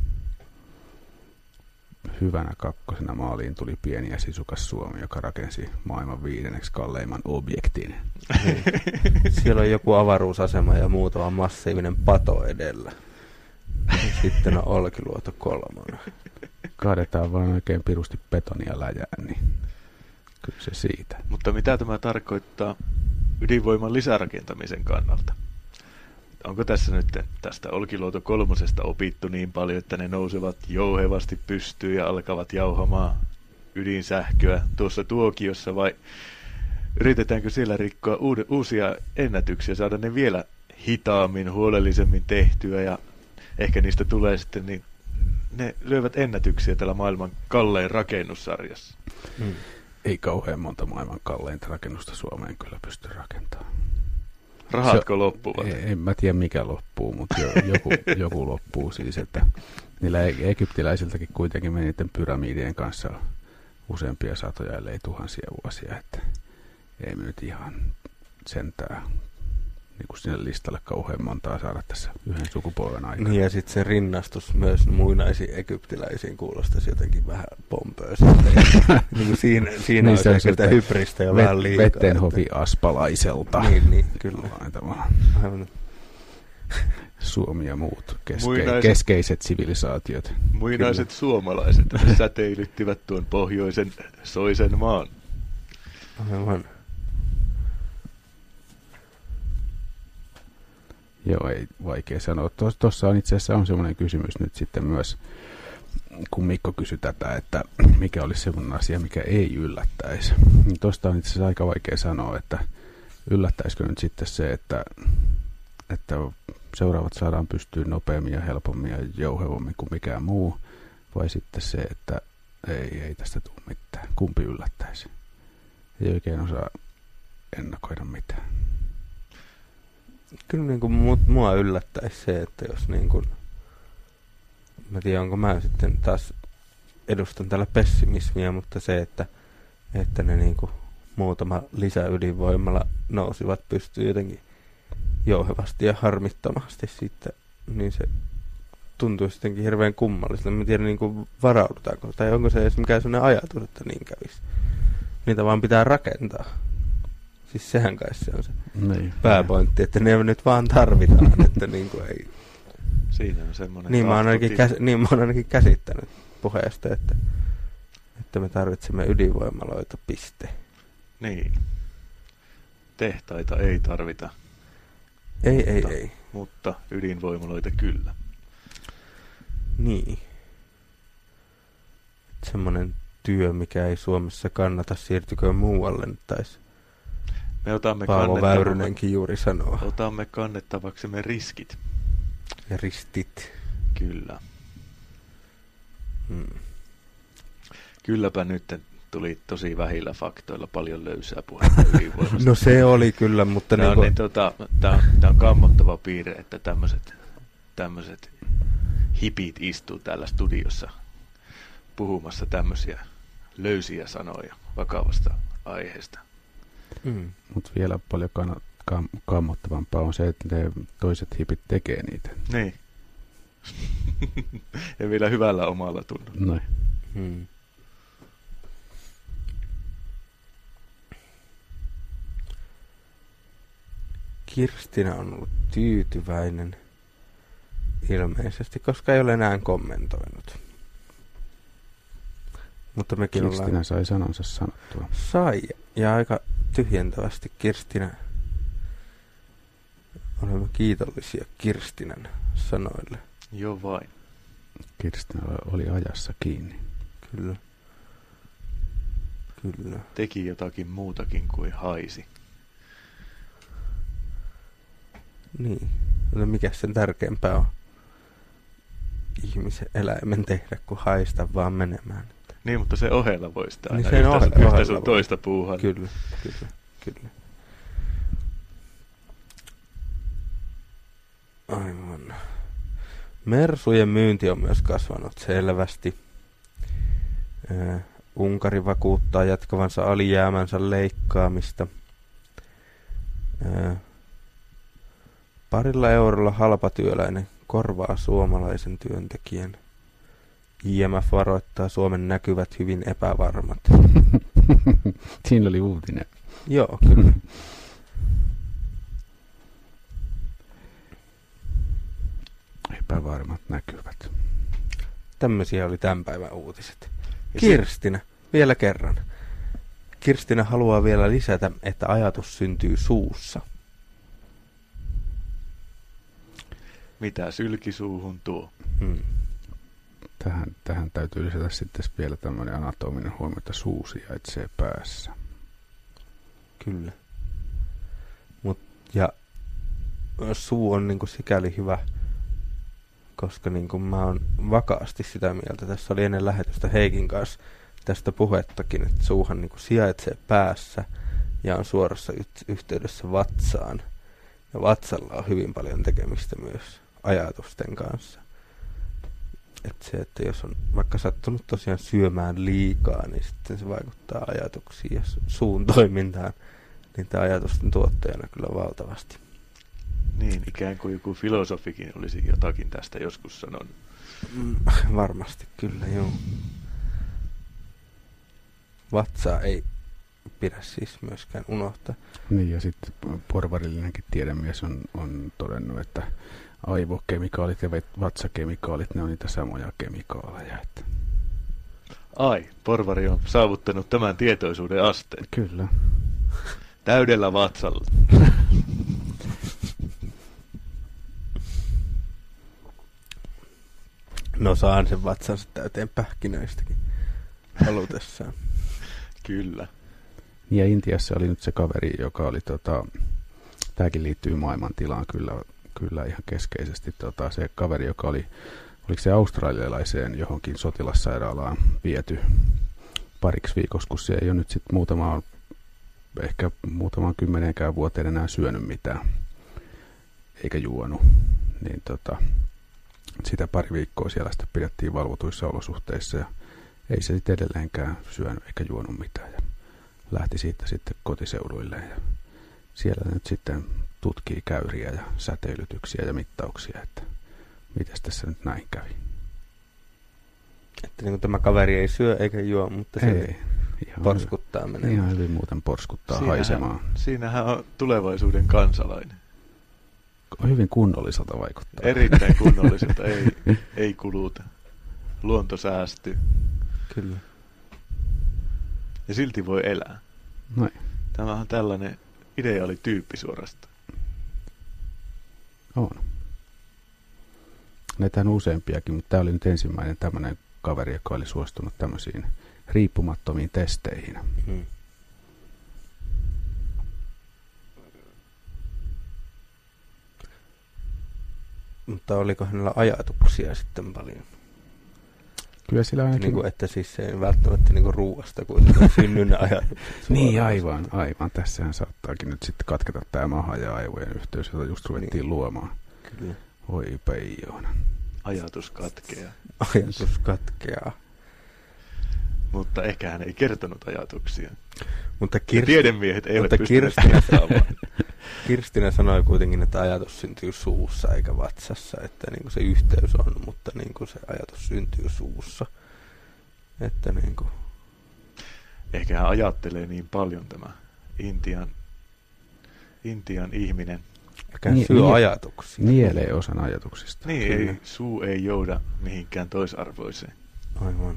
Hyvänä kakkosena maaliin tuli pieni ja sisukas Suomi, joka rakensi maailman 5. kalleimman objektin. Siellä on joku avaruusasema ja muutama massiivinen pato edellä. Sitten on Olkiluoto 3. Kaadetaan vaan oikein pirusti betonia läjään, niin kyllä se siitä. Mutta mitä tämä tarkoittaa ydinvoiman lisärakentamisen kannalta? Onko tässä nyt tästä Olkiluoto 3 opittu niin paljon, että ne nousevat jouhevasti pystyyn ja alkavat jauhamaan ydinsähköä tuossa tuokiossa, vai yritetäänkö siellä rikkoa uusia ennätyksiä, saada ne vielä hitaammin, huolellisemmin tehtyä ja ehkä niistä tulee sitten, niin ne lyövät ennätyksiä tällä maailman kallein rakennussarjassa. Ei kauhean monta maailman kalleinta rakennusta Suomeen kyllä pysty rakentamaan. Rahatko loppuvat? En mä tiedä mikä loppuu, mutta joku loppuu siis, että niillä egyptiläisiltäkin kuitenkin meni niiden pyramidien kanssa useampia satoja, ellei tuhansia vuosia, että ei me nyt ihan sentään niin kuin sinne listalle kauhean montaa saada tässä yhden sukupolven aikana. Niin ja sitten se rinnastus myös muinaisiin egyptiläisiin kuulostaisi jotenkin vähän pompöösiltä. Niin siinä niin on sitä hybristä jo vähän liikaa. Vettenhovi Aspalaiselta. Niin, kyllä. Aivan. Suomi ja muut keskeiset sivilisaatiot. Muinaiset kyllä. Suomalaiset säteilyttivät tuon pohjoisen soisen maan. Aivan. Joo, ei vaikea sanoa. Tuossa on itse asiassa on semmoinen kysymys nyt sitten myös, kun Mikko kysyi tätä, että mikä olisi semmoinen asia, mikä ei yllättäisi. Niin tuosta on itse asiassa aika vaikea sanoa, että yllättäisikö nyt sitten se, että seuraavat saadaan pystyä nopeammin ja helpommin ja jouhevammin kuin mikään muu, vai sitten se, että ei tästä tule mitään. Kumpi yllättäisi? Ei oikein osaa ennakoida mitään. Kyllä niin kuin mua yllättäisi se, että jos niin kuin, mä tiedän onko mä sitten taas edustan tällä pessimismiä, mutta se, että ne niin kuin muutama lisäydinvoimalla nousivat pystyy jotenkin jouhevasti ja harmittomasti sitten, niin se tuntuu sittenkin hirveän kummalliselta. Mä tiedän niin kuin varaudutaanko, tai onko se edes mikään sellainen ajatus, että niin kävisi. Niitä vaan pitää rakentaa. Siis sehän kai se on se pääpointti, että ne nyt vaan tarvitaan, että niin kuin ei. Siinä on semmoinen niin mä oon ainakin käsittänyt puheesta, että että me tarvitsemme ydinvoimaloita, piste. Niin. Tehtaita ei tarvita. Ei. Mutta ydinvoimaloita kyllä. Niin. Semmoinen työ, mikä ei Suomessa kannata, siirtykö muualle, taisi Me otamme Paavo Väyrynenkin juuri sanoa. Otamme kannettavaksemme riskit. Ja ristit. Kyllä. Kylläpä nyt tuli tosi vähillä faktoilla paljon löysää puhetta ydinvoimasta. No se oli kyllä, mutta Tämä on kammottava piirre, että tämmöiset hipit istuu täällä studiossa puhumassa tämmöisiä löysiä sanoja vakavasta aiheesta. Mutta vielä paljon kammottavampaa on se, että ne toiset hipit tekee niitä. Niin. Ja vielä hyvällä omalla tunnolla. Noin. Kirstina on ollut tyytyväinen ilmeisesti, koska ei ole enää kommentoinut. Mutta mekin Kirstina sai sanonsa sanottua. Sai, ja aika tyhjentävästi Kirstina. Olemme kiitollisia Kirstinan sanoille. Joo vain. Kirstina oli ajassa kiinni. Kyllä. Teki jotakin muutakin kuin haisi. Niin. No mikä sen tärkeämpää on ihmisen eläimen tehdä, kuin haista vaan menemään. Niin, mutta se ohella voi sitä aina niin yhtä sun toista puuhaa. Kyllä. Aivan. Mersujen myynti on myös kasvanut selvästi. Unkari vakuuttaa jatkavansa alijäämänsä leikkaamista. 2 eurolla halpatyöläinen korvaa suomalaisen työntekijän. IMF varoittaa Suomen näkyvät hyvin epävarmat. Siinä oli uutinen. Joo, kyllä. Epävarmat näkyvät. Tämmöisiä oli tämän päivän uutiset. Kirstina, vielä kerran. Kirstina haluaa vielä lisätä, että ajatus syntyy suussa. Mitä sylkisuuhun tuo? Tähän täytyy lisätä sitten vielä tämmöinen anatominen huomio, että suu sijaitsee päässä. Kyllä. Ja suu on niinku sikäli hyvä, koska niinku mä oon vakaasti sitä mieltä. Tässä oli ennen lähetystä Heikin kanssa tästä puhettakin, että suuhan niinku sijaitsee päässä ja on suorassa yhteydessä vatsaan. Ja vatsalla on hyvin paljon tekemistä myös ajatusten kanssa. Että se, että jos on vaikka sattunut tosiaan syömään liikaa, niin sitten se vaikuttaa ajatuksiin ja suun toimintaan niitä ajatusten tuottajana kyllä valtavasti. Niin, ikään kuin joku filosofikin olisi jotakin tästä joskus sanonut. Varmasti kyllä, joo. Vatsaa ei pidä siis myöskään unohtaa. Niin, ja sitten porvarillinenkin tiedemies on todennut, että aivokemikaalit ja vatsakemikaalit, ne on niitä samoja kemikaaleja. Että. Ai, porvari on saavuttanut tämän tietoisuuden asteen. Kyllä. Täydellä vatsalla. No saan sen vatsansa täyteen pähkinöistäkin halutessaan. Kyllä. Ja Intiassa oli nyt se kaveri, joka oli, tämäkin liittyy maailmantilaan kyllä ihan keskeisesti. Se kaveri, joka oli, oliko se australialaiseen johonkin sotilassairaalaan viety pariksi viikossa, kun se ei ole nyt sitten ehkä muutamaan 10 vuoteen enää syönyt mitään, eikä juonut, niin sitä pari viikkoa siellä sitä pidettiin valvotuissa olosuhteissa ja ei se sitten edelleenkään syönyt eikä juonut mitään ja lähti siitä sitten kotiseuduille ja siellä nyt sitten tutkii käyriä ja säteilytyksiä ja mittauksia, että miten tässä nyt näin kävi. Että niin kuin tämä kaveri ei syö eikä juo, mutta se ei, porskuttaa menemään. Ihan hyvin muuten porskuttaa haisemaan. Siinähän on tulevaisuuden kansalainen. Hyvin kunnolliselta vaikuttaa. Erittäin kunnolliselta, ei kuluta. Luonto säästyy. Kyllä. Ja silti voi elää. Noin. Tämä on tällainen ideaalityyppi suorastaan. On. Näitä on useampiakin, mutta tämä oli nyt ensimmäinen tämmöinen kaveri, joka oli suostunut tämmöisiin riippumattomiin testeihin. Mm. Mutta oliko hänellä ajatuksia sitten paljon? Kyllä sillä ainakin... Niin kuin, että siis se ei välttämättä niin kuin ruuasta kuitenkaan synny ajatukset. Niin, aivan. Tässähän saattaakin nyt sitten katketa tämä maha ja aivojen yhteys, jota just ruvettiin luomaan. Kyllä. Oi peijoona. Ajatus katkeaa. Ajatus katkeaa. Mutta ehkä hän ei kertonut ajatuksia. Mutta tiedemiehet eivät pystyneet vastaamaan. Kirstinä sanoi kuitenkin, että ajatus syntyy suussa eikä vatsassa, että niin kuin se yhteys on, mutta niin kuin se ajatus syntyy suussa. Että niin kuin... Ehkä hän ajattelee niin paljon tämä Intian ihminen. Eikä syö ajatuksia. Nielee osan ajatuksista. Niin, ei, suu ei jouda mihinkään toisarvoiseen. Aivan.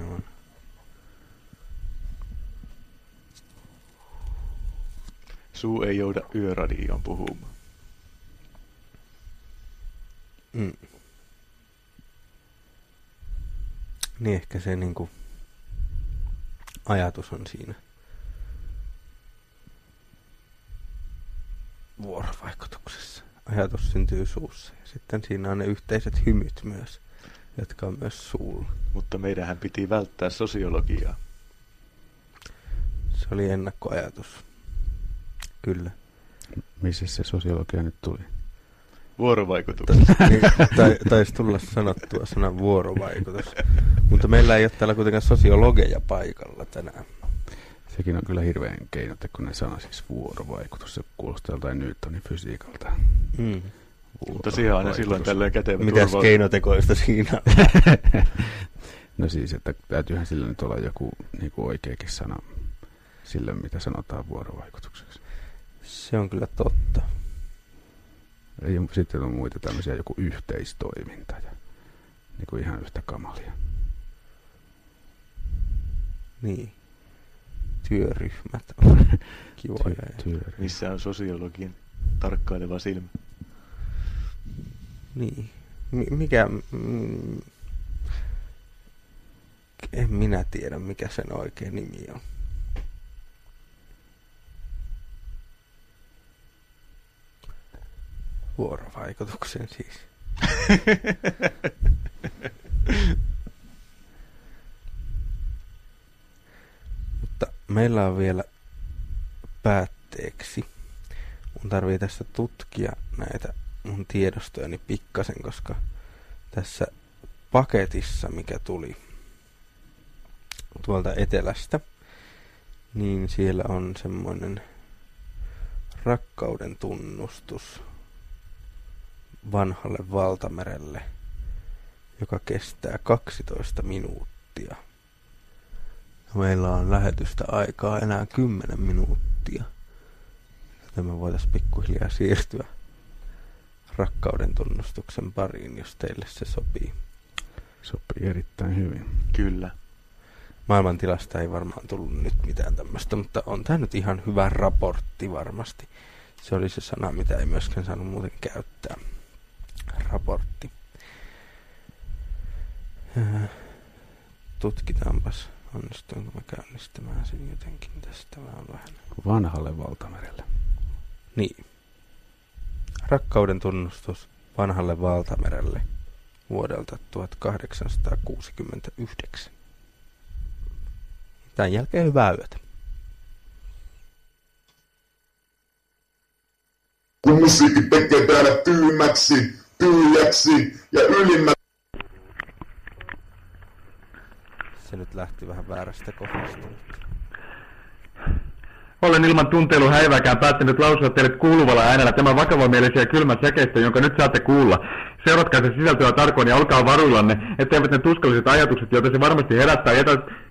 Suu ei jouda yöradioon puhumaan. Mm. Niin ehkä se niinku ajatus on siinä vuorovaikutuksessa. Ajatus syntyy suussa ja sitten siinä on ne yhteiset hymyt myös, jotka on myös suulla. Mutta meidänhän piti välttää sosiologiaa. Se oli ennakkoajatus. Kyllä. Missä se sosiologia nyt tuli? Vuorovaikutuksessa. Taisi tulla sanottua sanan vuorovaikutus. Mutta meillä ei ole täällä kuitenkaan sosiologeja paikalla tänään. Sekin on kyllä hirveän keinotekoinen sana, siis vuorovaikutus. Se kuulostaa joltain Newtonin fysiikalta. Mm. Mutta siihen aina silloin tällöin kätevä mitäs keinotekoista siinä on? No siis, että täytyyhän sillä nyt olla joku niin kuin oikeakin sana sille, mitä sanotaan vuorovaikutukseksi. Se on kyllä totta. Sitten on muita tämmöisiä, joku yhteistoiminta ja niin kuin ihan yhtä kamalia. Niin. Työryhmät on kivoja. Missä on sosiologin tarkkaileva silmä? Niin. En minä tiedä, mikä sen oikea nimi on. Vuorovaikutuksen siis. Mutta meillä on vielä päätteeksi. Mun tarvii tässä tutkia näitä mun tiedostojani pikkasen, koska tässä paketissa, mikä tuli tuolta etelästä, niin siellä on semmoinen rakkauden tunnustus vanhalle valtamerelle, joka kestää 12 minuuttia. Meillä on lähetystä aikaa enää 10 minuuttia. Joten me voitaisiin pikkuhiljaa siirtyä rakkauden tunnustuksen pariin, jos teille se sopii. Sopii erittäin hyvin. Kyllä. Maailmantilasta ei varmaan tullut nyt mitään tämmöistä, mutta on tämä nyt ihan hyvä raportti varmasti. Se oli se sana, mitä ei myöskään saanut muuten käyttää. Raportti. Tutkitaanpas, onnistuinko mä käynnistämään sen jotenkin tästä vähän. Vanhalle valtamerelle. Niin. Rakkauden tunnustus vanhalle valtamerelle vuodelta 1869. Tämän jälkeen hyvää yötä. Kun musiikki tekee täällä tyhjäksi ja ylimmäksi. Se nyt lähti vähän väärästä kohdasta. Olen ilman tunteilun häivääkään päättänyt lausua teille kuuluvalla äänellä tämän vakavamielisen ja kylmän säkeistön, jonka nyt saatte kuulla. Seuratkaa se sisältöä tarkoin ja olkaa varuillanne, etteivät ne tuskalliset ajatukset, joita se varmasti herättää,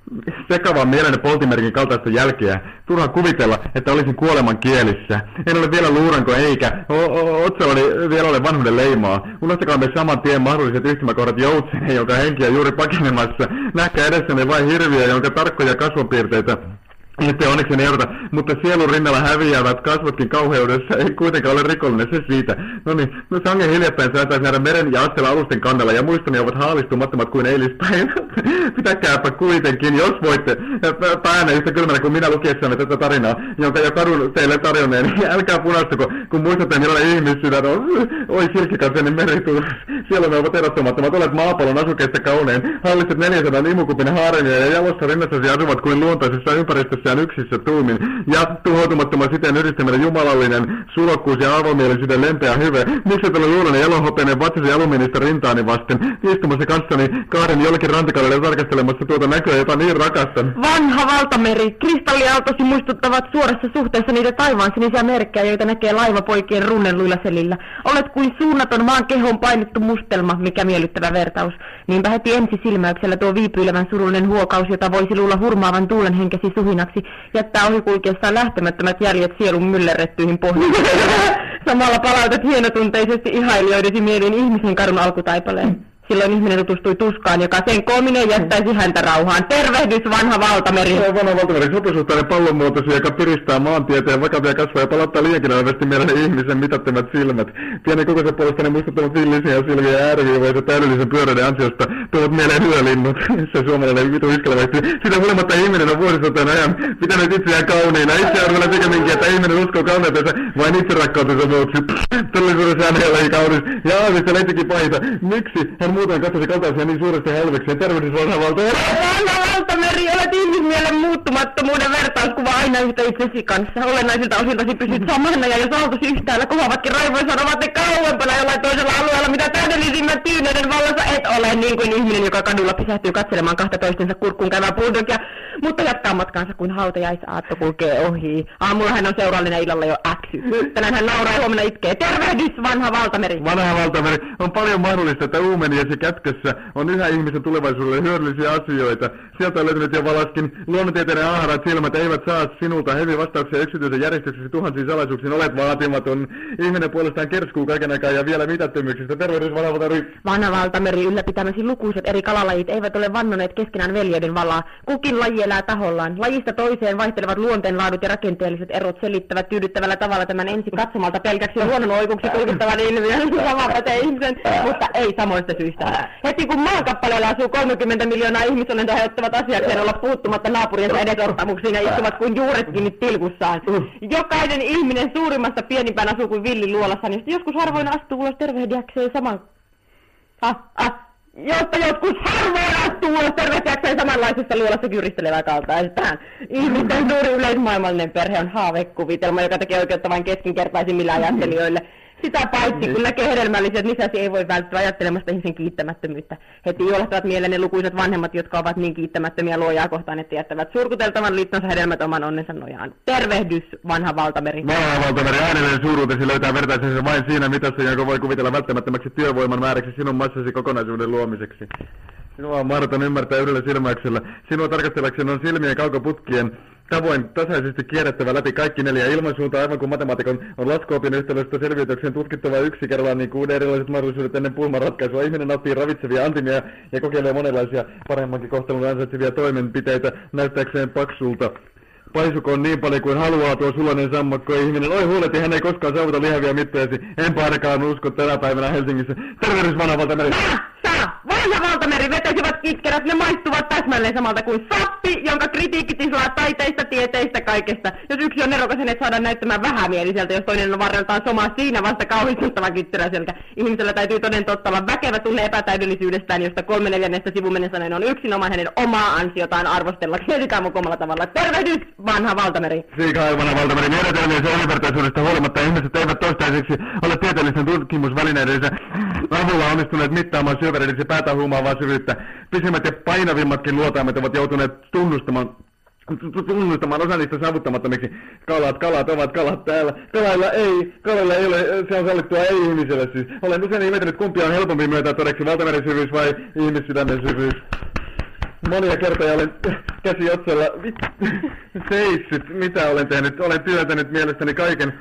sekavan mielen ja poltimerkin kaltaista jälkeä. Turha kuvitella, että olisin kuoleman kielissä. En ole vielä luuranko eikä. Otsallani vielä ole vanhuuden leimaa. Unohtakaamme saman tien mahdolliset yhtymäkohdat joutseneen, jonka henki on juuri pakenemassa. Nähkää edessäni vain hirviö, jonka tarkkoja kasvopiirteitä ette onneksi erota, mutta sielun rinnalla häviävät kasvotkin kauheudessa, ei kuitenkaan ole rikollinen, se siitä. No niin, sangen hiljattain säätäisi nähdä meren ja astella alusten kannalla, ja muistoni ovat haalistumattomat kuin eilispäin. Pitäkääpä kuitenkin, jos voitte, päänne yhtä kylmänä kuin minä lukiessamme tätä tarinaa, jonka jo kadun teille tarjonneen, niin älkää punastuko, kun muistatte millainen ihmissydän on. Oi silkkikanseni merituus, sielumme ovat erottomattomat, olet maapallon asukeista kaunein, hallitset 400 imukupinen haaremia ja jalossa rinnassasi asuvat kuin luontaisessa ympäristössä yksissä tuumin, ja tuhoutumattoman siten yhdistämällä jumalallinen sulokkuus ja avomielisyyden lempeä hyve. Miksi tällä luulonen elohopeinen vatsasi alumiinista rintaani vasten, istumassa kanssani kahden jollekin rantikalle tarkastelemassa tuota näköä, jota niin rakastan. Vanha valtameri, kristalliaaltosi muistuttavat suorassa suhteessa niitä taivaansinisiä merkkejä, joita näkee laivapoikien runnelluilla selillä. Olet kuin suunnaton maan kehon painettu mustelma, mikä miellyttävä vertaus. Niinpä heti ensisilmäyksellä tuo viipyilevän surullinen huokaus, jota voisi luulla hurmaavan tuulen henkesi suhinaksi, jättää ohikulkiessaan lähtemättömät jäljet sielun myllerrettyihin pohjiin. Samalla palautat hienotunteisesti ihailijoidesi mieliin ihmisen kadun alkutaipaleen. Silloin ihminen tutustui tuskaan, joka sen koominen jättäisi häntä rauhaan. Tervehdys, vanha valtameri! Vanha valtameri, sopusuhtainen pallonmuotoisuus, joka piristää maantieteen vakavia kasvoja ja palauttaa liiankin aivaisesti mieleen ihmisen mitattomat silmät. Pienen kokoisen puolestani muistuttavat villisiä silmiä ja ääriviivoja täydellisen pyöräiden ansiosta tuovat mieleen yölinnut. Se suomalainen vitu iskelmästi. Sitä huolimatta ihminen on vuosisataan ajan pitänyt itseään kauniina. Itsearvoilla pikemminkin, että ihminen uskoo kauneutensa vain itserakkautensa vuoksi. Todellisuudessa hän ei ole kaunis. Ja aavista leittikin pahita. Miksi hän muuten katsoisi kaltaisia niin suuresti helvekseen? Tervehdys, vanha valtameri! Vanha valtameri, olet ihmismielen muuttumattomuuden vertauskuva aina yhtä itsesi kanssa. Olennaisilta osiltasi pysyt samana, ja jos aaltosi yhtäällä kohoavatkin raivoissaan, ovat ne kauempana jollain toisella alueella, mitä täydellisimmät tyyneyden vallassa et ole, niin kuin ihminen, joka kadulla pysähtyy katselemaan kahta toistensa kurkkuun käyvää buldogia, mutta jatkaa matkaansa, kun hautajaisaatto kulkee ohi. Aamulla hän on seurallinen, illalla jo äksy. Tänään hän nauraa ja huomenna itkee. Tervehdys, vanha valtameri! Vanha valtameri, on paljon mahdollista, että uumeniesi kätkössä on yhä ihmisen tulevaisuudelle hyödyllisiä asioita. Sieltä on löytynyt jo valaskin. Luonnontieteiden ahraat silmät eivät saa sinulta heviä vastauksia yksityisen järjestyksesi tuhansiin salaisuuksiin. Olet vaatimaton. Ihminen puolestaan kerskuu kaiken aikaa ja vielä mitättömyyksistä. Tervehdys, vanha valtameri! Vanha valtameri, ylläpitämäsi lukuiset eri kalalajit eivät ole vannoneet keskenään veljeyden valaa. Kukin laji elää tahollaan. Lajista toiseen vaihtelevat luonteenlaadut ja rakenteelliset erot selittävät tyydyttävällä tavalla tämän ensin katsomalta pelkäksi huonon oikuksi tulkittavan ilmiön sama pätee ihmisen, mutta ei samoista syistä. Heti kun maankappaleella asuu 30 miljoonaa ihmisolentoa, he ottavat asiakseen olla puuttumatta naapuriensa edesottamuksiin ja istuvat kuin juuret kiinni tilkussaan. Jokainen ihminen suurimmasta pienimpään asuu kuin villin luolassa, niin joskus harvoin astuu ulos tervehdiäkseen saman... Jotta joskus harvoin astuu ulos tervehdiäkseen samanlaisessa luolassa kyristelevää kaltaistaan. Ihmisten suuri yleismaailmallinen perhe on haavekuvitelma, joka tekee oikeutta vain keskinkertaisimmille ajattelijoille. Sitä paitsi, kun näkee hedelmälliset lisäsi, ei voi välttyä ajattelemasta ihmisen kiittämättömyyttä. Heti juolahtavat mieleen ne lukuiset vanhemmat, jotka ovat niin kiittämättömiä luojaa kohtaan, että jättävät surkuteltavan liittonsa hedelmät oman onnensa nojaan. Tervehdys, vanha valtameri! Vanha valtameri, äänellinen suuruutesi löytää vertaisensa vain siinä mitassa, jonka voi kuvitella välttämättömäksi työvoiman määräksi sinun massasi kokonaisuuden luomiseksi. Sinua on mahdoton ymmärtää yhdellä silmäyksellä. Sinua tarkastellakseen on silmien kaukoputkien tavoin tasaisesti kierrettävä läpi kaikki 4 ilmansuuntaa, aivan kuin matemaatikon on laskuopin yhtälöstä selviytyksen tutkittava yksi kerrallaan niin kuin erilaiset mahdollisuudet ennen pulmanratkaisua. Ihminen nauttii ravitsevia antimia ja kokeilee monenlaisia paremmankin kohtelun ansaitsevia toimenpiteitä näyttääkseen paksulta. Paisukoon niin paljon kuin haluaa tuo sulainen sammakko ihminen. Oi huoleti, hän ei koskaan saavuta lihavia mittojasi. Enpä ainakaan usko tänä päivänä Helsingissä. Tervehdys, vanha valtameri! Vanha valtameri, vetäisivät kitkerät, ne maistuvat täsmälleen samalta kuin sappi, jonka kritiikki tislaa taiteista, tieteistä, kaikesta. Jos yksi on nerokas, hänet saadaan näyttämään vähämieliseltä, jos toinen on varreltaan somaa siinä vasta kauhistuttava kitteräselkä. Ihmisellä täytyy toden totta olla väkevä tunne epätäydellisyydestään, josta 3/4 sivumennen on yksinomaan hänen omaa ansiotaan arvostellakseen sitä mukomalla tavalla. Tervehdys, vanha valtameri! Siika, vanha valtameri, meidän ylivertaisuudesta huolimatta ihmiset eivät toistaiseksi ole tieteellisten tutkimusvälineidensä avulla onnistuneet mittaamaan syövereidiksi päätä huumaavaa syvyyttä. Pisimmät ja painavimmatkin luotaimet ovat joutuneet tunnustamaan osa niistä saavuttamattomiksi. Kalat ovat kalat täällä. Kaloilla ei ole, se on sallittua ei-ihmiselle siis. Olen usein ihmetellyt, kumpi on helpompi myöntää todeksi, valtameren syvyys vai ihmissydämen syvyys. monia kertoja olen käsi otsalla seissyt. Mitä olen tehnyt? Olen työntänyt mielestäni kaiken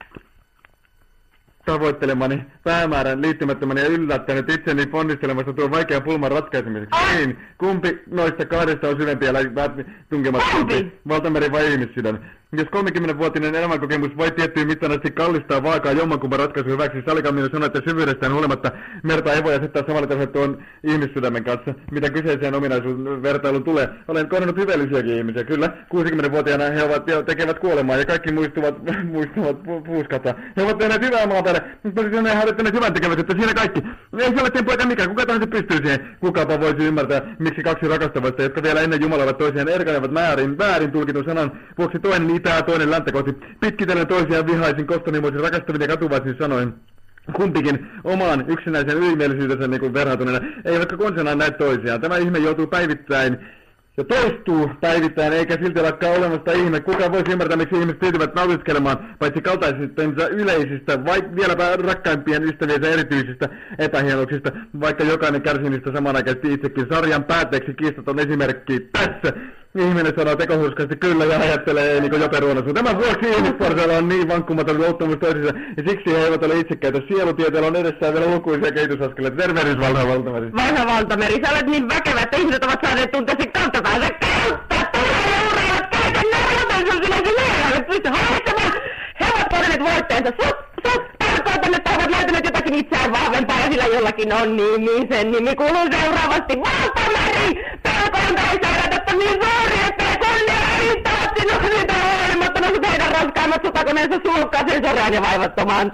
tavoittelemani päämäärän liittymättömän ja yllättänyt itseni ponnistelemassa tuon vaikean pulman ratkaisemiseksi. Niin, kumpi noista kahdesta on syvempi ja tunkemattomampi? Valtameri vai ihmissydän? Jos 30-vuotinen elämänkokemus voi tiettyyn mittaisesti kallistaa vaakaa jommankumman ratkaisun hyväksi, sallikaa minun sanoa, että syvyydestään huolimatta merta ei voi asettaa samalle tasolle tuon ihmissydämen kanssa, mitä kyseiseen ominaisuuden vertailuun tulee. Olen kohdannut hyveellisiäkin ihmisiä, kyllä. 60-vuotiaana he tekevät kuolemaa ja kaikki muistuvat puuskata. He ovat tehneet hyvää maapäälle, mutta he ovat harjoittaneet hyvän tekemisyyttä, siinä kaikki. Ei se ole tempo eikä mikään, kuka tahansa pystyy siihen. Kukapa voisi ymmärtää, miksi kaksi rakastavasta, jotka vielä ennen Jumalaa ovat toisiaan erkanevat väärin tulkitun sanan vuoksi toinen itää, toinen länttä kohti. Pitkitellen toisiaan vihaisin, kostanimoisin, rakastavin ja katuvaisin sanoin. Kumpikin omaan yksinäisen ylimielisyytensä niin kuin verhautuneena, eivätkä konsanaan näe toisiaan. Tämä ihme joutuu päivittäin ja toistuu päivittäin, eikä silti lakkaa olemasta ihme. Kuka voisi ymmärtää, miksi ihmiset tyytyvät nautiskelemaan paitsi kaltaisistensa yleisistä, vieläpä rakkaimpien ystäviensä erityisistä epähienoksista, vaikka jokainen kärsii niistä samanaikaisesti itsekin. Sarjan päätteeksi kiistaton esimerkki tässä. Ihminen sanoo tekohurskasti kyllä ja ajattelee niin kuin joperuonaisuus. Tämän vuoksi ihmisparseilla on niin vankkumaton luottamus toisissa, ja siksi he eivät ole itsekkäitä. Sielutieteellä on edessään vielä lukuisia kehitysaskeleita. Tervehdys, Vanha Valtameri. Vanha Valtameri, sä olet niin väkevä, että ihmiset ovat saaneet tunteesi kantapäänsä kautta. Tulevat kaiken näärätänsä sinä se näärälle pysty haistamaan. He ovat kohdanneet voitteensa. Tarkoitan, että ovat löytäneet jotakin itseään vahvempaa, ja sillä jollakin on nimi. Sen nimi kuuluu seuraavasti Valtameri. Pelkoon tai seurata niin suuri, että konne riittävät sinun siitä huolimatta noussut heidän raskaimmat sotakoneensa sulkkaaseen soraan ja vaivattomaan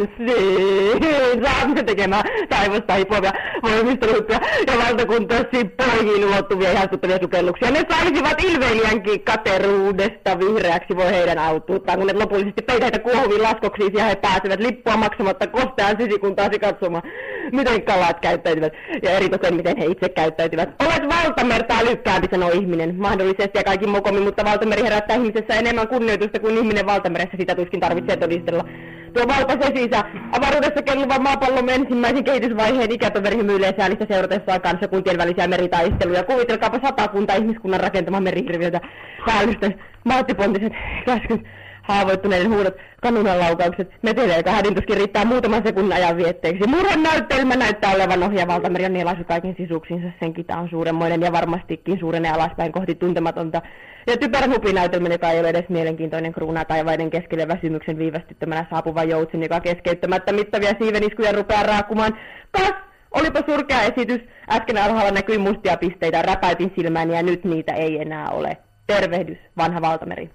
tanssiin. Saamme tekemään taivosta hipoavia voimisteluja ja valtakuntaisi poihin ulottuvia ihastuttavia sukelluksia. Ne saisivat ilveilijänkin kateruudesta vihreäksi voi heidän autuuttaan, kun ne lopullisesti peitäitä kuohuviin laskoksiin ja he pääsevät lippua maksamatta kosteaan sisikuntaasi katsomaan, miten kalat käyttäytyvät ja eritoten miten he itse käyttäytyvät. Olet valtamertaa lykkäämpi, sanoo ihminen. Mahdollisesti ja kaikin mokomin, mutta valtameri herättää ihmisessä enemmän kunnioitusta kuin ihminen valtameressä, sitä tuskin tarvitsee todistella. Tuo valta sisä, avaruudessa kelluvan maapallon ensimmäisen kehitysvaiheen ikätoveri hymyilee säälistä seuratessaan kansakuntien välisiä meritaisteluja. Kuvitelkaapa 100 ihmiskunnan rakentama merihirviötä, päällysten, maattipontiset käskyt, haavoittuneiden huudot, kanunanlaukaukset, meteleitä hädintuskin riittää muutaman sekunnin ajan vietteeksi. Murhan näyttelmä näyttää olevan ohi ja valtameri on nielaisu kaiken sisuuksinsa. Sen kita on suuremmoinen ja varmastikin suurenee alaspäin kohti tuntematonta. Ja typerä hupinäytelmä, joka ei ole edes mielenkiintoinen kruunaa taivaiden keskelle väsymyksen viivästyttämänä saapuva joutsen, joka keskeyttämättä mittavia siiveniskuja rupeaa raakkumaan. Kas! Olipa surkea esitys. Äsken alhaalla näkyi mustia pisteitä, räpäytin silmääni ja nyt niitä ei enää ole. Tervehdys, Vanha Valtameri.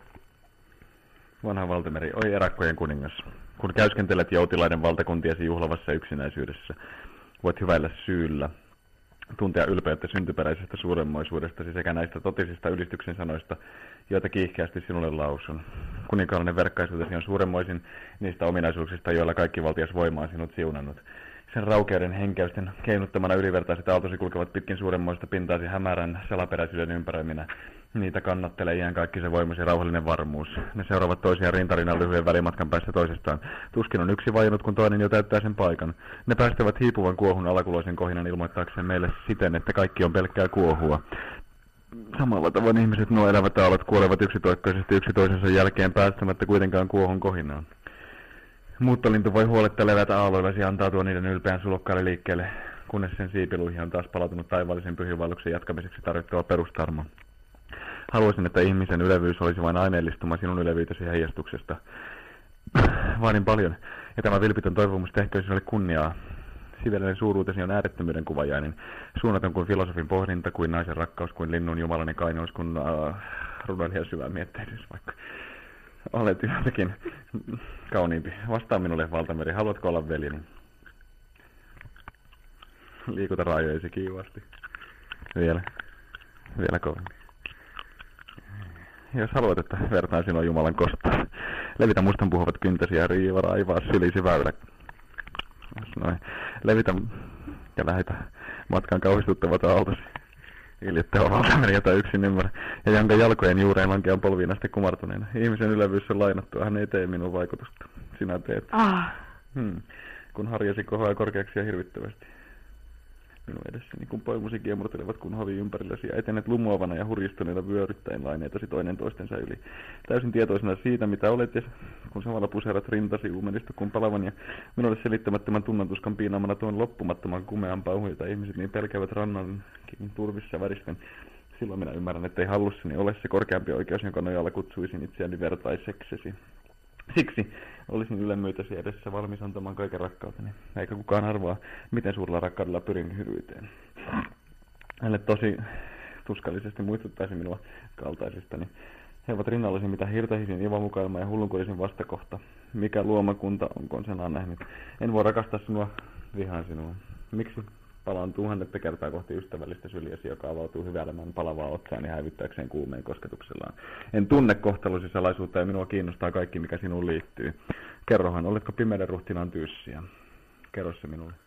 Vanha Valtameri, oi erakkojen kuningas. Kun käyskentelet joutilaiden valtakuntiesi juhlavassa yksinäisyydessä, voit hyväillä syyllä tuntea ylpeyttä syntyperäisestä suuremmoisuudestasi sekä näistä totisista ylistyksen sanoista, joita kiihkeästi sinulle lausun. Kuninkaallinen verkkaisuutesi on suuremmoisin niistä ominaisuuksista, joilla kaikki valtias voima on sinut siunannut. Sen raukeuden henkäysten keinuttamana ylivertaiset aaltosi kulkevat pitkin suuremmoista pintaasi hämärän salaperäisyyden ympäröiminä. Niitä kannattelee iän kaikki se voimas ja rauhallinen varmuus. Ne seuraavat toisiaan rintarinnan lyhyen välimatkan päästä toisestaan. Tuskin on yksi vajunut, kun toinen jo täyttää sen paikan. Ne päästävät hiipuvan kuohun alakuloisen kohinan ilmoittaakseen meille siten, että kaikki on pelkkää kuohua. Samalla tavoin ihmiset nuo elävät aallot kuolevat yksitoikkoisesti yksi toisensa jälkeen päästämättä kuitenkaan kuohun kohinaan. Muuttolintu voi huoletta levätä aalloillasi antautua niiden ylpeän sulokkaille liikkeelle, kunnes sen siipiluihin on taas palautunut taivaallisen pyhinvaelluksen jatkamiseksi tarvittava perustarmo. Haluaisin, että ihmisen ylevyys olisi vain aineellistuma sinun ylevyytesi heijastuksesta. Vaadin paljon, ja tämä vilpitön toivomus tehköön sinulle kunniaa. Sivellinen suuruutesi on äärettömyyden kuvajainen, suunnaton kuin filosofin pohdinta, kuin naisen rakkaus, kuin linnun jumalainen kainous, kuin runoilijan syvä mietteisyys vaikka. Olet jotenkin kauniimpi. Vastaa minulle, Valtameri. Haluatko olla veljeni? Liikuta raajojesi kiivaasti. Vielä kovemmin. Jos haluat, että vertaan sinua Jumalan kostaan, levitä mustan puhuvat kyntäsi ja riiva raivaa sylisi väylä. Noin. Levitä ja lähetä matkan kauhistuttavat aaltosi. Iljettävä Valtameri, jota yksin ymmärrä, ja jonka jalkojen juureen lankean polviin asti kumartuneena. Ihmisen ylevyys on lainattua, hän ei tee minun vaikutusta. Sinä teet. Kun harjasi kohoaa korkeaksi ja hirvittävästi. minun edessäni, kun poimusi kiemurtelevat kun hovi ympärilläsi ja etenet lumoavana ja hurjistuneena vyöryttäen laineitasi toinen toistensa yli. Täysin tietoisena siitä, mitä olet, ja kun samalla puserat rintasi uumenista kuin palavan ja minulle selittämättömän tunnantuskan piinaamana tuon loppumattoman kumean pauhun, jota ihmiset niin pelkäävät rannankin turvissa värisken. Silloin minä ymmärrän, ettei hallussani ole se korkeampi oikeus, jonka nojalla kutsuisin itseäni vertaiseksesi. Siksi olisin ylemmyytäsi edessä valmis antamaan kaiken rakkauteni, eikä kukaan arvaa, miten suurella rakkaudella pyrin hyvyyteen. Hänelle tosi tuskallisesti muistuttaisi minua kaltaisistani. He ovat rinnallasi mitä hirtahisin ivamukailma ja hullunkurisin vastakohta. Mikä luomakunta onkoon senaan nähnyt. En voi rakastaa sinua, vihaan sinua. Miksi? Palaan 1000 kertaa kohti ystävällistä syljäsi, joka avautuu hyväilemään palavaa otsaani häivyttääkseen kuumeen kosketuksellaan. En tunne kohtalosi salaisuutta ja minua kiinnostaa kaikki, mikä sinuun liittyy. Kerrohan, oletko pimeyden ruhtinaan tyyssiä? Kerro se minulle.